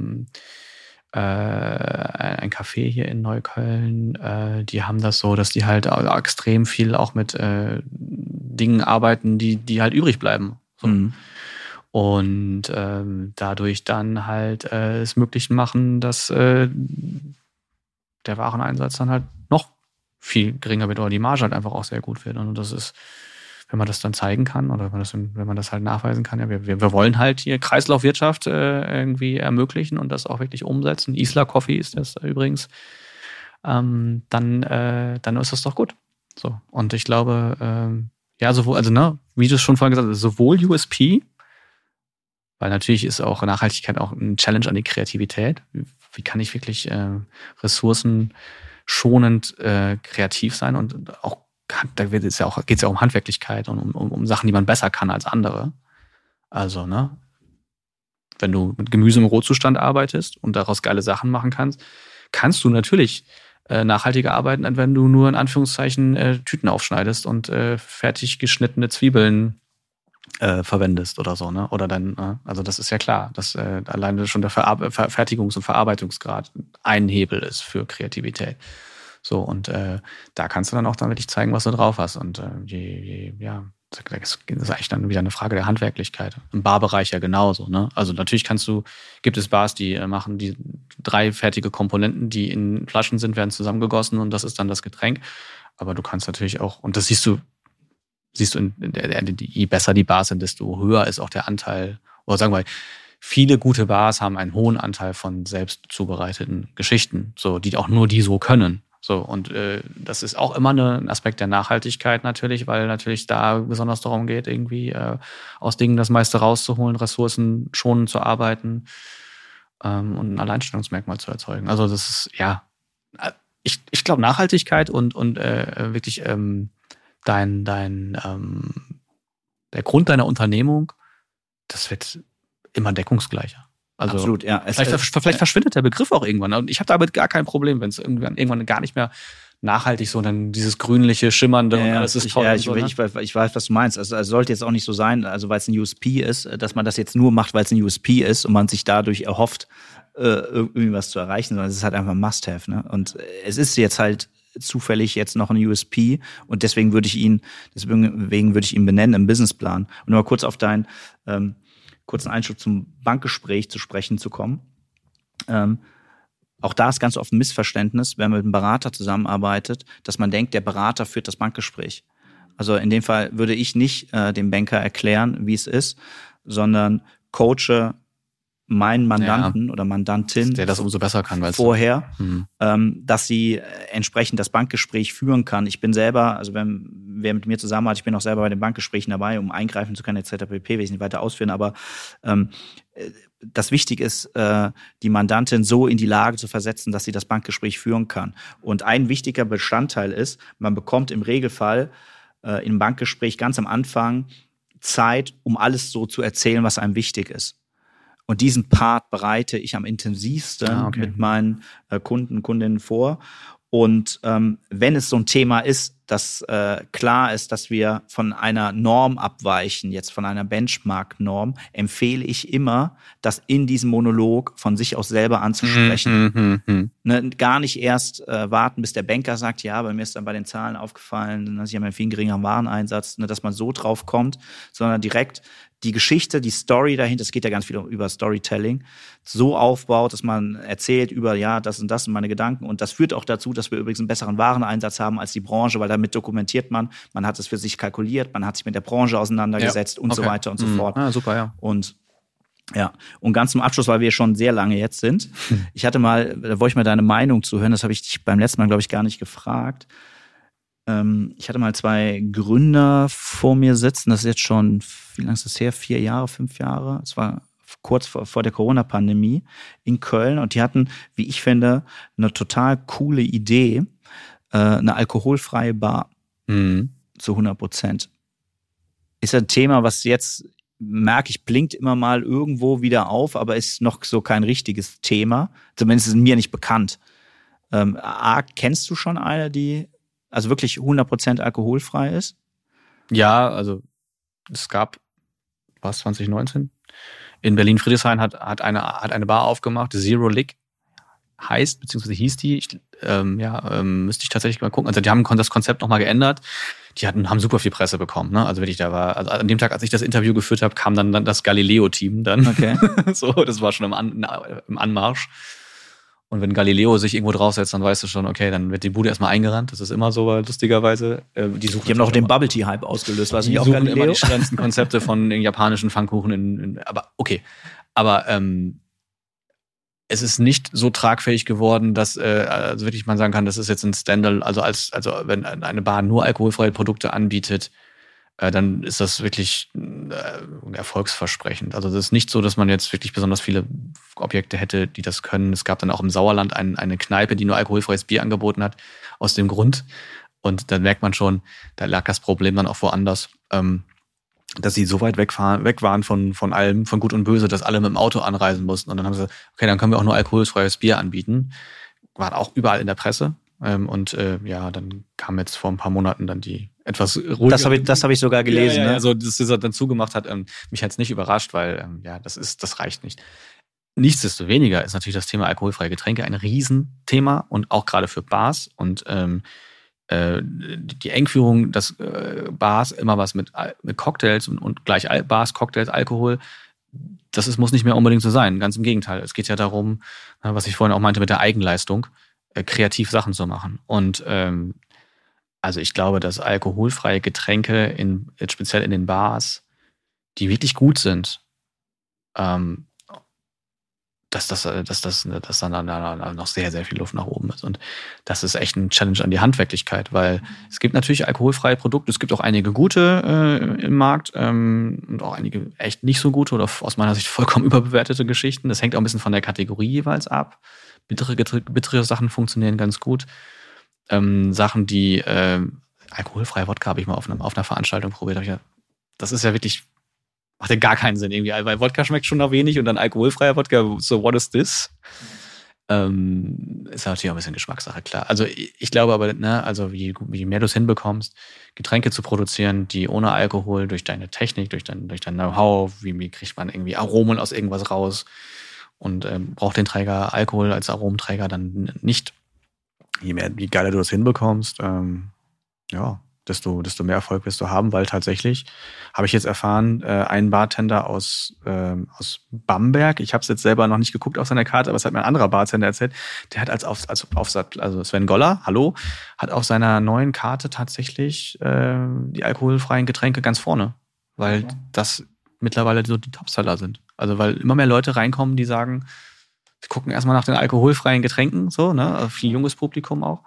ein Café hier in Neukölln, die haben das so, dass die halt extrem viel auch mit Dingen arbeiten, die halt übrig bleiben. So. Mhm. Und dadurch dann halt es möglich machen, dass der Wareneinsatz dann halt noch viel geringer wird oder die Marge halt einfach auch sehr gut wird. Und das ist, wenn man das dann zeigen kann oder wenn man das halt nachweisen kann, ja, wir wollen halt hier Kreislaufwirtschaft irgendwie ermöglichen und das auch wirklich umsetzen. Isla Coffee ist das übrigens. Dann ist das doch gut. So. Und ich glaube, wie du es schon vorhin gesagt hast, sowohl USP, weil natürlich ist auch Nachhaltigkeit auch ein Challenge an die Kreativität. Wie kann ich wirklich ressourcenschonend kreativ sein und auch da geht es ja um Handwerklichkeit und um Sachen, die man besser kann als andere. Also, ne, wenn du mit Gemüse im Rohzustand arbeitest und daraus geile Sachen machen kannst du natürlich nachhaltiger arbeiten, als wenn du nur in Anführungszeichen Tüten aufschneidest und fertig geschnittene Zwiebeln verwendest oder so, ne? Oder dann, also das ist ja klar, dass alleine schon der Fertigungs- und Verarbeitungsgrad ein Hebel ist für Kreativität. So, und da kannst du dann auch dann wirklich zeigen, was du drauf hast. Und das ist eigentlich dann wieder eine Frage der Handwerklichkeit. Im Barbereich ja genauso, ne? Also natürlich gibt es Bars, die machen die 3 fertige Komponenten, die in Flaschen sind, werden zusammengegossen und das ist dann das Getränk. Aber du kannst natürlich auch, und das siehst du, je besser die Bars sind, desto höher ist auch der Anteil, oder sagen wir, viele gute Bars haben einen hohen Anteil von selbst zubereiteten Geschichten, so, die auch nur die so können. So, und das ist auch immer ein Aspekt der Nachhaltigkeit natürlich, weil natürlich da besonders darum geht, irgendwie aus Dingen das meiste rauszuholen, Ressourcen schonend zu arbeiten und ein Alleinstellungsmerkmal zu erzeugen. Also das ist, ja, ich glaube Nachhaltigkeit und wirklich der Grund deiner Unternehmung, das wird immer deckungsgleicher. Also absolut, ja. Vielleicht verschwindet der Begriff auch irgendwann. Und ich habe damit gar kein Problem, wenn es irgendwann gar nicht mehr nachhaltig so, dann dieses grünliche, schimmernde und alles ist toll. Ich weiß, was du meinst. Also sollte jetzt auch nicht so sein, also weil es ein USP ist, dass man das jetzt nur macht, weil es ein USP ist und man sich dadurch erhofft, irgendwie was zu erreichen, sondern es ist halt einfach ein Must-Have. Ne? Und es ist jetzt halt zufällig jetzt noch ein USP und deswegen würde ich ihn benennen im Businessplan. Und nur mal kurz auf deinen kurzen Einschub zum Bankgespräch zu sprechen zu kommen. Auch da ist ganz oft ein Missverständnis, wenn man mit einem Berater zusammenarbeitet, dass man denkt, der Berater führt das Bankgespräch. Also in dem Fall würde ich nicht dem Banker erklären, wie es ist, sondern coache meinen Mandanten oder Mandantin, der das umso besser kann, vorher, dass sie entsprechend das Bankgespräch führen kann. Ich bin selber, also wer mit mir zusammen hat, ich bin auch selber bei den Bankgesprächen dabei, um eingreifen zu können, etc. pp. Will ich nicht weiter ausführen, aber das Wichtige ist, die Mandantin so in die Lage zu versetzen, dass sie das Bankgespräch führen kann. Und ein wichtiger Bestandteil ist, man bekommt im Regelfall im Bankgespräch ganz am Anfang Zeit, um alles so zu erzählen, was einem wichtig ist. Und diesen Part bereite ich am intensivsten mit meinen Kunden, Kundinnen vor. Und wenn es so ein Thema ist, dass klar ist, dass wir von einer Norm abweichen, jetzt von einer Benchmark-Norm, empfehle ich immer, das in diesem Monolog von sich aus selber anzusprechen. Ne, gar nicht erst warten, bis der Banker sagt, ja, bei mir ist dann bei den Zahlen aufgefallen, dass ich habe einen viel geringeren Wareneinsatz, ne, dass man so drauf kommt, sondern direkt die Geschichte, die Story dahinter, es geht ja ganz viel über Storytelling, so aufbaut, dass man erzählt über, ja, das und das sind meine Gedanken. Und das führt auch dazu, dass wir übrigens einen besseren Wareneinsatz haben als die Branche, weil damit dokumentiert man hat es für sich kalkuliert, man hat sich mit der Branche auseinandergesetzt und so weiter und so fort. Ah, super, ja. Und ganz zum Abschluss, weil wir schon sehr lange jetzt sind, ich hatte mal, da wollte ich mal deine Meinung zu hören, das habe ich dich beim letzten Mal, glaube ich, gar nicht gefragt. Ich hatte mal 2 Gründer vor mir sitzen, das ist jetzt schon, wie lange ist das her? 4 Jahre, 5 Jahre? Es war kurz vor der Corona-Pandemie in Köln und die hatten, wie ich finde, eine total coole Idee, eine alkoholfreie Bar zu 100%. Ist ein Thema, was jetzt, merke ich, blinkt immer mal irgendwo wieder auf, aber ist noch so kein richtiges Thema. Zumindest ist mir nicht bekannt. Kennst du schon eine, die also wirklich 100% alkoholfrei ist? Ja, also es gab, 2019? In Berlin-Friedrichshain hat eine Bar aufgemacht, Zero Lick heißt, beziehungsweise hieß die. Müsste ich tatsächlich mal gucken. Also die haben das Konzept nochmal geändert. Die haben super viel Presse bekommen. Ne? Also wirklich, also an dem Tag, als ich das Interview geführt habe, kam dann das Galileo-Team dann. Okay. So, das war schon im Anmarsch. Und wenn Galileo sich irgendwo draufsetzt, dann weißt du schon, okay, dann wird die Bude erstmal eingerannt. Das ist immer so, lustigerweise. Die haben noch den Bubble-Tea-Hype ausgelöst. Was die nicht auch suchen Galileo? immer die schönsten Konzepte von den japanischen Pfannkuchen. Aber okay. Aber es ist nicht so tragfähig geworden, dass also wirklich man sagen kann, das ist jetzt ein Standard. Also wenn eine Bar nur alkoholfreie Produkte anbietet, dann ist das wirklich erfolgsversprechend. Also das ist nicht so, dass man jetzt wirklich besonders viele Objekte hätte, die das können. Es gab dann auch im Sauerland eine Kneipe, die nur alkoholfreies Bier angeboten hat, aus dem Grund. Und dann merkt man schon, da lag das Problem dann auch woanders, dass sie so weit weg waren von allem, von Gut und Böse, dass alle mit dem Auto anreisen mussten. Und dann haben sie gesagt, okay, dann können wir auch nur alkoholfreies Bier anbieten. War auch überall in der Presse. Dann kam jetzt vor ein paar Monaten dann die etwas ruhige. Das hab ich sogar gelesen. Ja, ne? Also das dann zugemacht hat, mich hat's nicht überrascht, weil das reicht nicht. Nichtsdestoweniger ist natürlich das Thema alkoholfreie Getränke ein Riesenthema und auch gerade für Bars und die Engführung, dass Bars immer was mit Cocktails und gleich Bars, Cocktails, Alkohol, muss nicht mehr unbedingt so sein. Ganz im Gegenteil. Es geht ja darum, was ich vorhin auch meinte mit der Eigenleistung, kreativ Sachen zu machen. Und also ich glaube, dass alkoholfreie Getränke speziell in den Bars, die wirklich gut sind, dass dann noch sehr, sehr viel Luft nach oben ist. Und das ist echt ein Challenge an die Handwerklichkeit, weil es gibt natürlich alkoholfreie Produkte, es gibt auch einige gute im Markt und auch einige echt nicht so gute oder aus meiner Sicht vollkommen überbewertete Geschichten. Das hängt auch ein bisschen von der Kategorie jeweils ab. Bittere Sachen funktionieren ganz gut. Sachen, die alkoholfreie Wodka habe ich mal auf einer Veranstaltung probiert. Das ist ja wirklich, macht ja gar keinen Sinn irgendwie, weil Wodka schmeckt schon noch wenig und dann alkoholfreier Wodka, so what is this? Ist natürlich auch ein bisschen Geschmackssache, klar. Also ich glaube aber, ne, also wie mehr du es hinbekommst, Getränke zu produzieren, die ohne Alkohol, durch deine Technik, durch dein Know-how, wie kriegt man irgendwie Aromen aus irgendwas raus und braucht den Träger Alkohol als Aromenträger dann nicht. Je geiler du das hinbekommst, desto mehr Erfolg wirst du haben, weil tatsächlich, habe ich jetzt erfahren, ein Bartender aus Bamberg, ich habe es jetzt selber noch nicht geguckt auf seiner Karte, aber es hat mir ein anderer Bartender erzählt, der hat als Aufsatz, also Sven Goller, hallo, hat auf seiner neuen Karte tatsächlich die alkoholfreien Getränke ganz vorne, weil das mittlerweile so die Topseller sind. Also weil immer mehr Leute reinkommen, die sagen, wir gucken erstmal nach den alkoholfreien Getränken, so, ne, viel junges Publikum auch.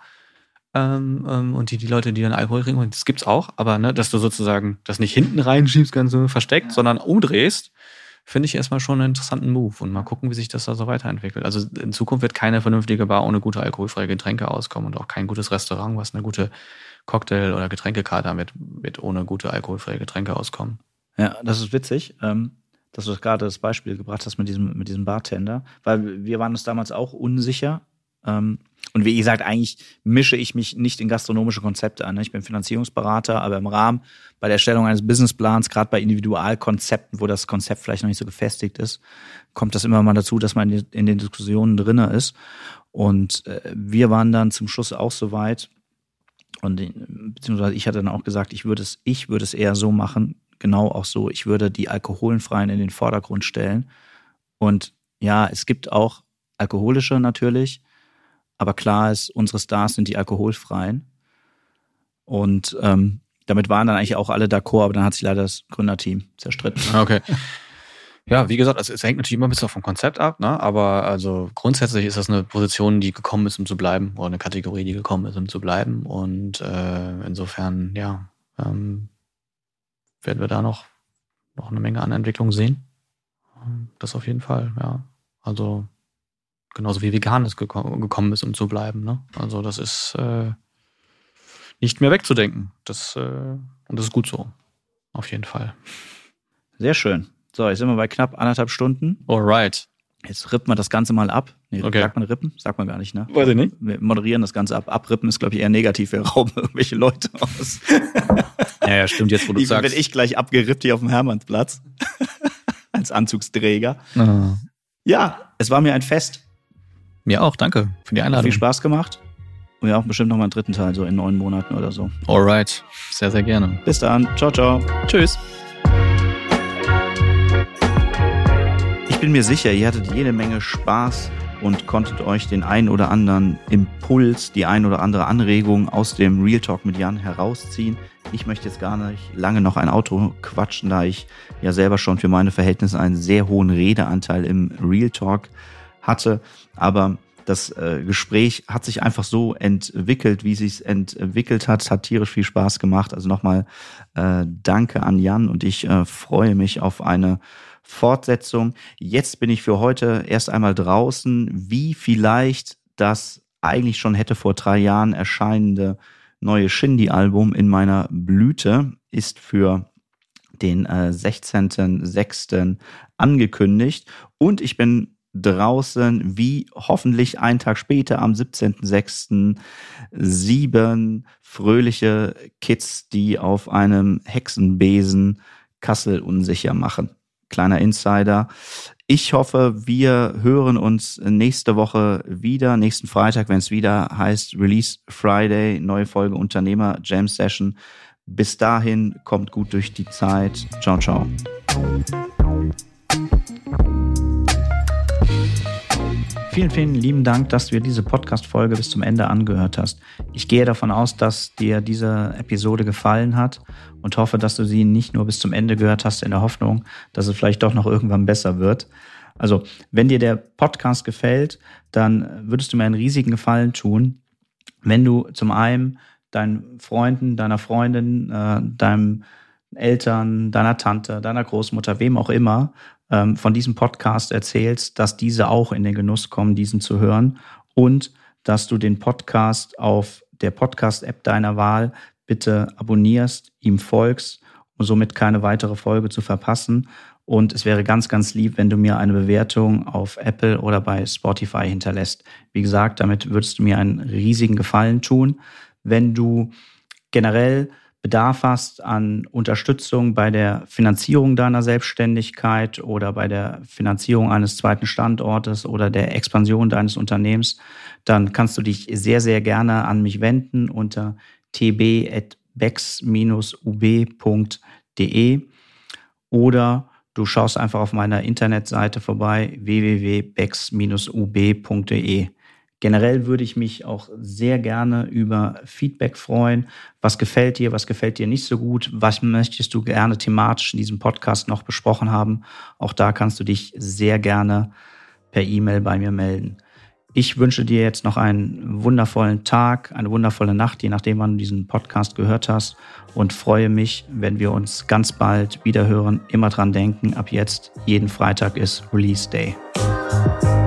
Und die Leute, die dann Alkohol trinken, das gibt's auch, aber ne, dass du sozusagen das nicht hinten reinschiebst, ganz so versteckt, sondern umdrehst, finde ich erstmal schon einen interessanten Move. Und mal gucken, wie sich das da so weiterentwickelt. Also in Zukunft wird keine vernünftige Bar ohne gute alkoholfreie Getränke auskommen und auch kein gutes Restaurant, was eine gute Cocktail- oder Getränkekarte haben wird ohne gute alkoholfreie Getränke auskommen. Ja, das ist witzig, dass du gerade das Beispiel gebracht hast mit diesem Bartender, weil wir waren uns damals auch unsicher. Und wie gesagt, eigentlich mische ich mich nicht in gastronomische Konzepte an. Ich bin Finanzierungsberater, aber im Rahmen bei der Erstellung eines Businessplans, gerade bei Individualkonzepten, wo das Konzept vielleicht noch nicht so gefestigt ist, kommt das immer mal dazu, dass man in den Diskussionen drinne ist. Und wir waren dann zum Schluss auch so weit, beziehungsweise ich hatte dann auch gesagt, ich würde es eher so machen, genau auch so, ich würde die Alkoholfreien in den Vordergrund stellen. Und ja, es gibt auch alkoholische natürlich, aber klar ist, unsere Stars sind die alkoholfreien. Und damit waren dann eigentlich auch alle d'accord, aber dann hat sich leider das Gründerteam zerstritten. Okay. Ja, wie gesagt, es hängt natürlich immer ein bisschen vom Konzept ab, ne? Aber also grundsätzlich ist das eine Position, die gekommen ist, um zu bleiben, oder eine Kategorie, die gekommen ist, um zu bleiben. Und insofern, ja, werden wir da noch eine Menge an Entwicklung sehen. Das auf jeden Fall, ja. Also genauso wie Veganes gekommen ist, um zu bleiben. Ne? Also das ist nicht mehr wegzudenken. Und das ist gut so. Auf jeden Fall. Sehr schön. So, jetzt sind wir bei knapp 1,5 Stunden. Alright. Jetzt rippt man das Ganze mal ab. Nee, okay. Sagt man rippen? Sagt man gar nicht, ne? Weiß ich nicht. Wir moderieren das Ganze ab. Abrippen ist, glaube ich, eher negativ. Wir rauben irgendwelche Leute aus. Ja, stimmt, jetzt wo du sagst. Bin ich gleich abgerippt hier auf dem Hermannsplatz. Als Anzugsträger. Ah. Ja, es war mir ein Fest. Mir auch, danke für die Einladung. Hat viel Spaß gemacht. Und ja, auch bestimmt noch mal einen dritten Teil, so in 9 Monaten oder so. Alright, sehr, sehr gerne. Bis dann. Ciao, ciao. Tschüss. Ich bin mir sicher, ihr hattet jede Menge Spaß und konntet euch den einen oder anderen Impuls, die ein oder andere Anregung aus dem Real Talk mit Jan herausziehen. Ich möchte jetzt gar nicht lange noch ein Auto quatschen, da ich ja selber schon für meine Verhältnisse einen sehr hohen Redeanteil im Real Talk hatte. Aber das Gespräch hat sich einfach so entwickelt, wie es sich entwickelt hat. Es hat tierisch viel Spaß gemacht. Also nochmal danke an Jan und ich freue mich auf eine Fortsetzung. Jetzt bin ich für heute erst einmal draußen, wie vielleicht das eigentlich schon hätte vor 3 Jahren erscheinende neue Shindy-Album In meiner Blüte ist für den 16.06. angekündigt und ich bin draußen, wie hoffentlich einen Tag später am 17.06. 7 fröhliche Kids, die auf einem Hexenbesen Kassel unsicher machen. Kleiner Insider. Ich hoffe, wir hören uns nächste Woche wieder, nächsten Freitag, wenn es wieder heißt Release Friday, neue Folge Unternehmer Jam Session. Bis dahin, kommt gut durch die Zeit. Ciao, ciao. Vielen, vielen lieben Dank, dass du dir diese Podcast-Folge bis zum Ende angehört hast. Ich gehe davon aus, dass dir diese Episode gefallen hat und hoffe, dass du sie nicht nur bis zum Ende gehört hast in der Hoffnung, dass es vielleicht doch noch irgendwann besser wird. Also, wenn dir der Podcast gefällt, dann würdest du mir einen riesigen Gefallen tun, wenn du zum einen deinen Freunden, deiner Freundin, deinen Eltern, deiner Tante, deiner Großmutter, wem auch immer, von diesem Podcast erzählst, dass diese auch in den Genuss kommen, diesen zu hören und dass du den Podcast auf der Podcast-App deiner Wahl bitte abonnierst, ihm folgst, um somit keine weitere Folge zu verpassen Und es wäre ganz, ganz lieb, wenn du mir eine Bewertung auf Apple oder bei Spotify hinterlässt. Wie gesagt, damit würdest du mir einen riesigen Gefallen tun. Wenn du generell Bedarf hast an Unterstützung bei der Finanzierung deiner Selbstständigkeit oder bei der Finanzierung eines zweiten Standortes oder der Expansion deines Unternehmens, dann kannst du dich sehr, sehr gerne an mich wenden unter tb@bex-ub.de oder du schaust einfach auf meiner Internetseite vorbei, www.bex-ub.de. Generell würde ich mich auch sehr gerne über Feedback freuen. Was gefällt dir nicht so gut? Was möchtest du gerne thematisch in diesem Podcast noch besprochen haben? Auch da kannst du dich sehr gerne per E-Mail bei mir melden. Ich wünsche dir jetzt noch einen wundervollen Tag, eine wundervolle Nacht, je nachdem, wann du diesen Podcast gehört hast, und freue mich, wenn wir uns ganz bald wieder hören. Immer dran denken, ab jetzt jeden Freitag ist Release Day.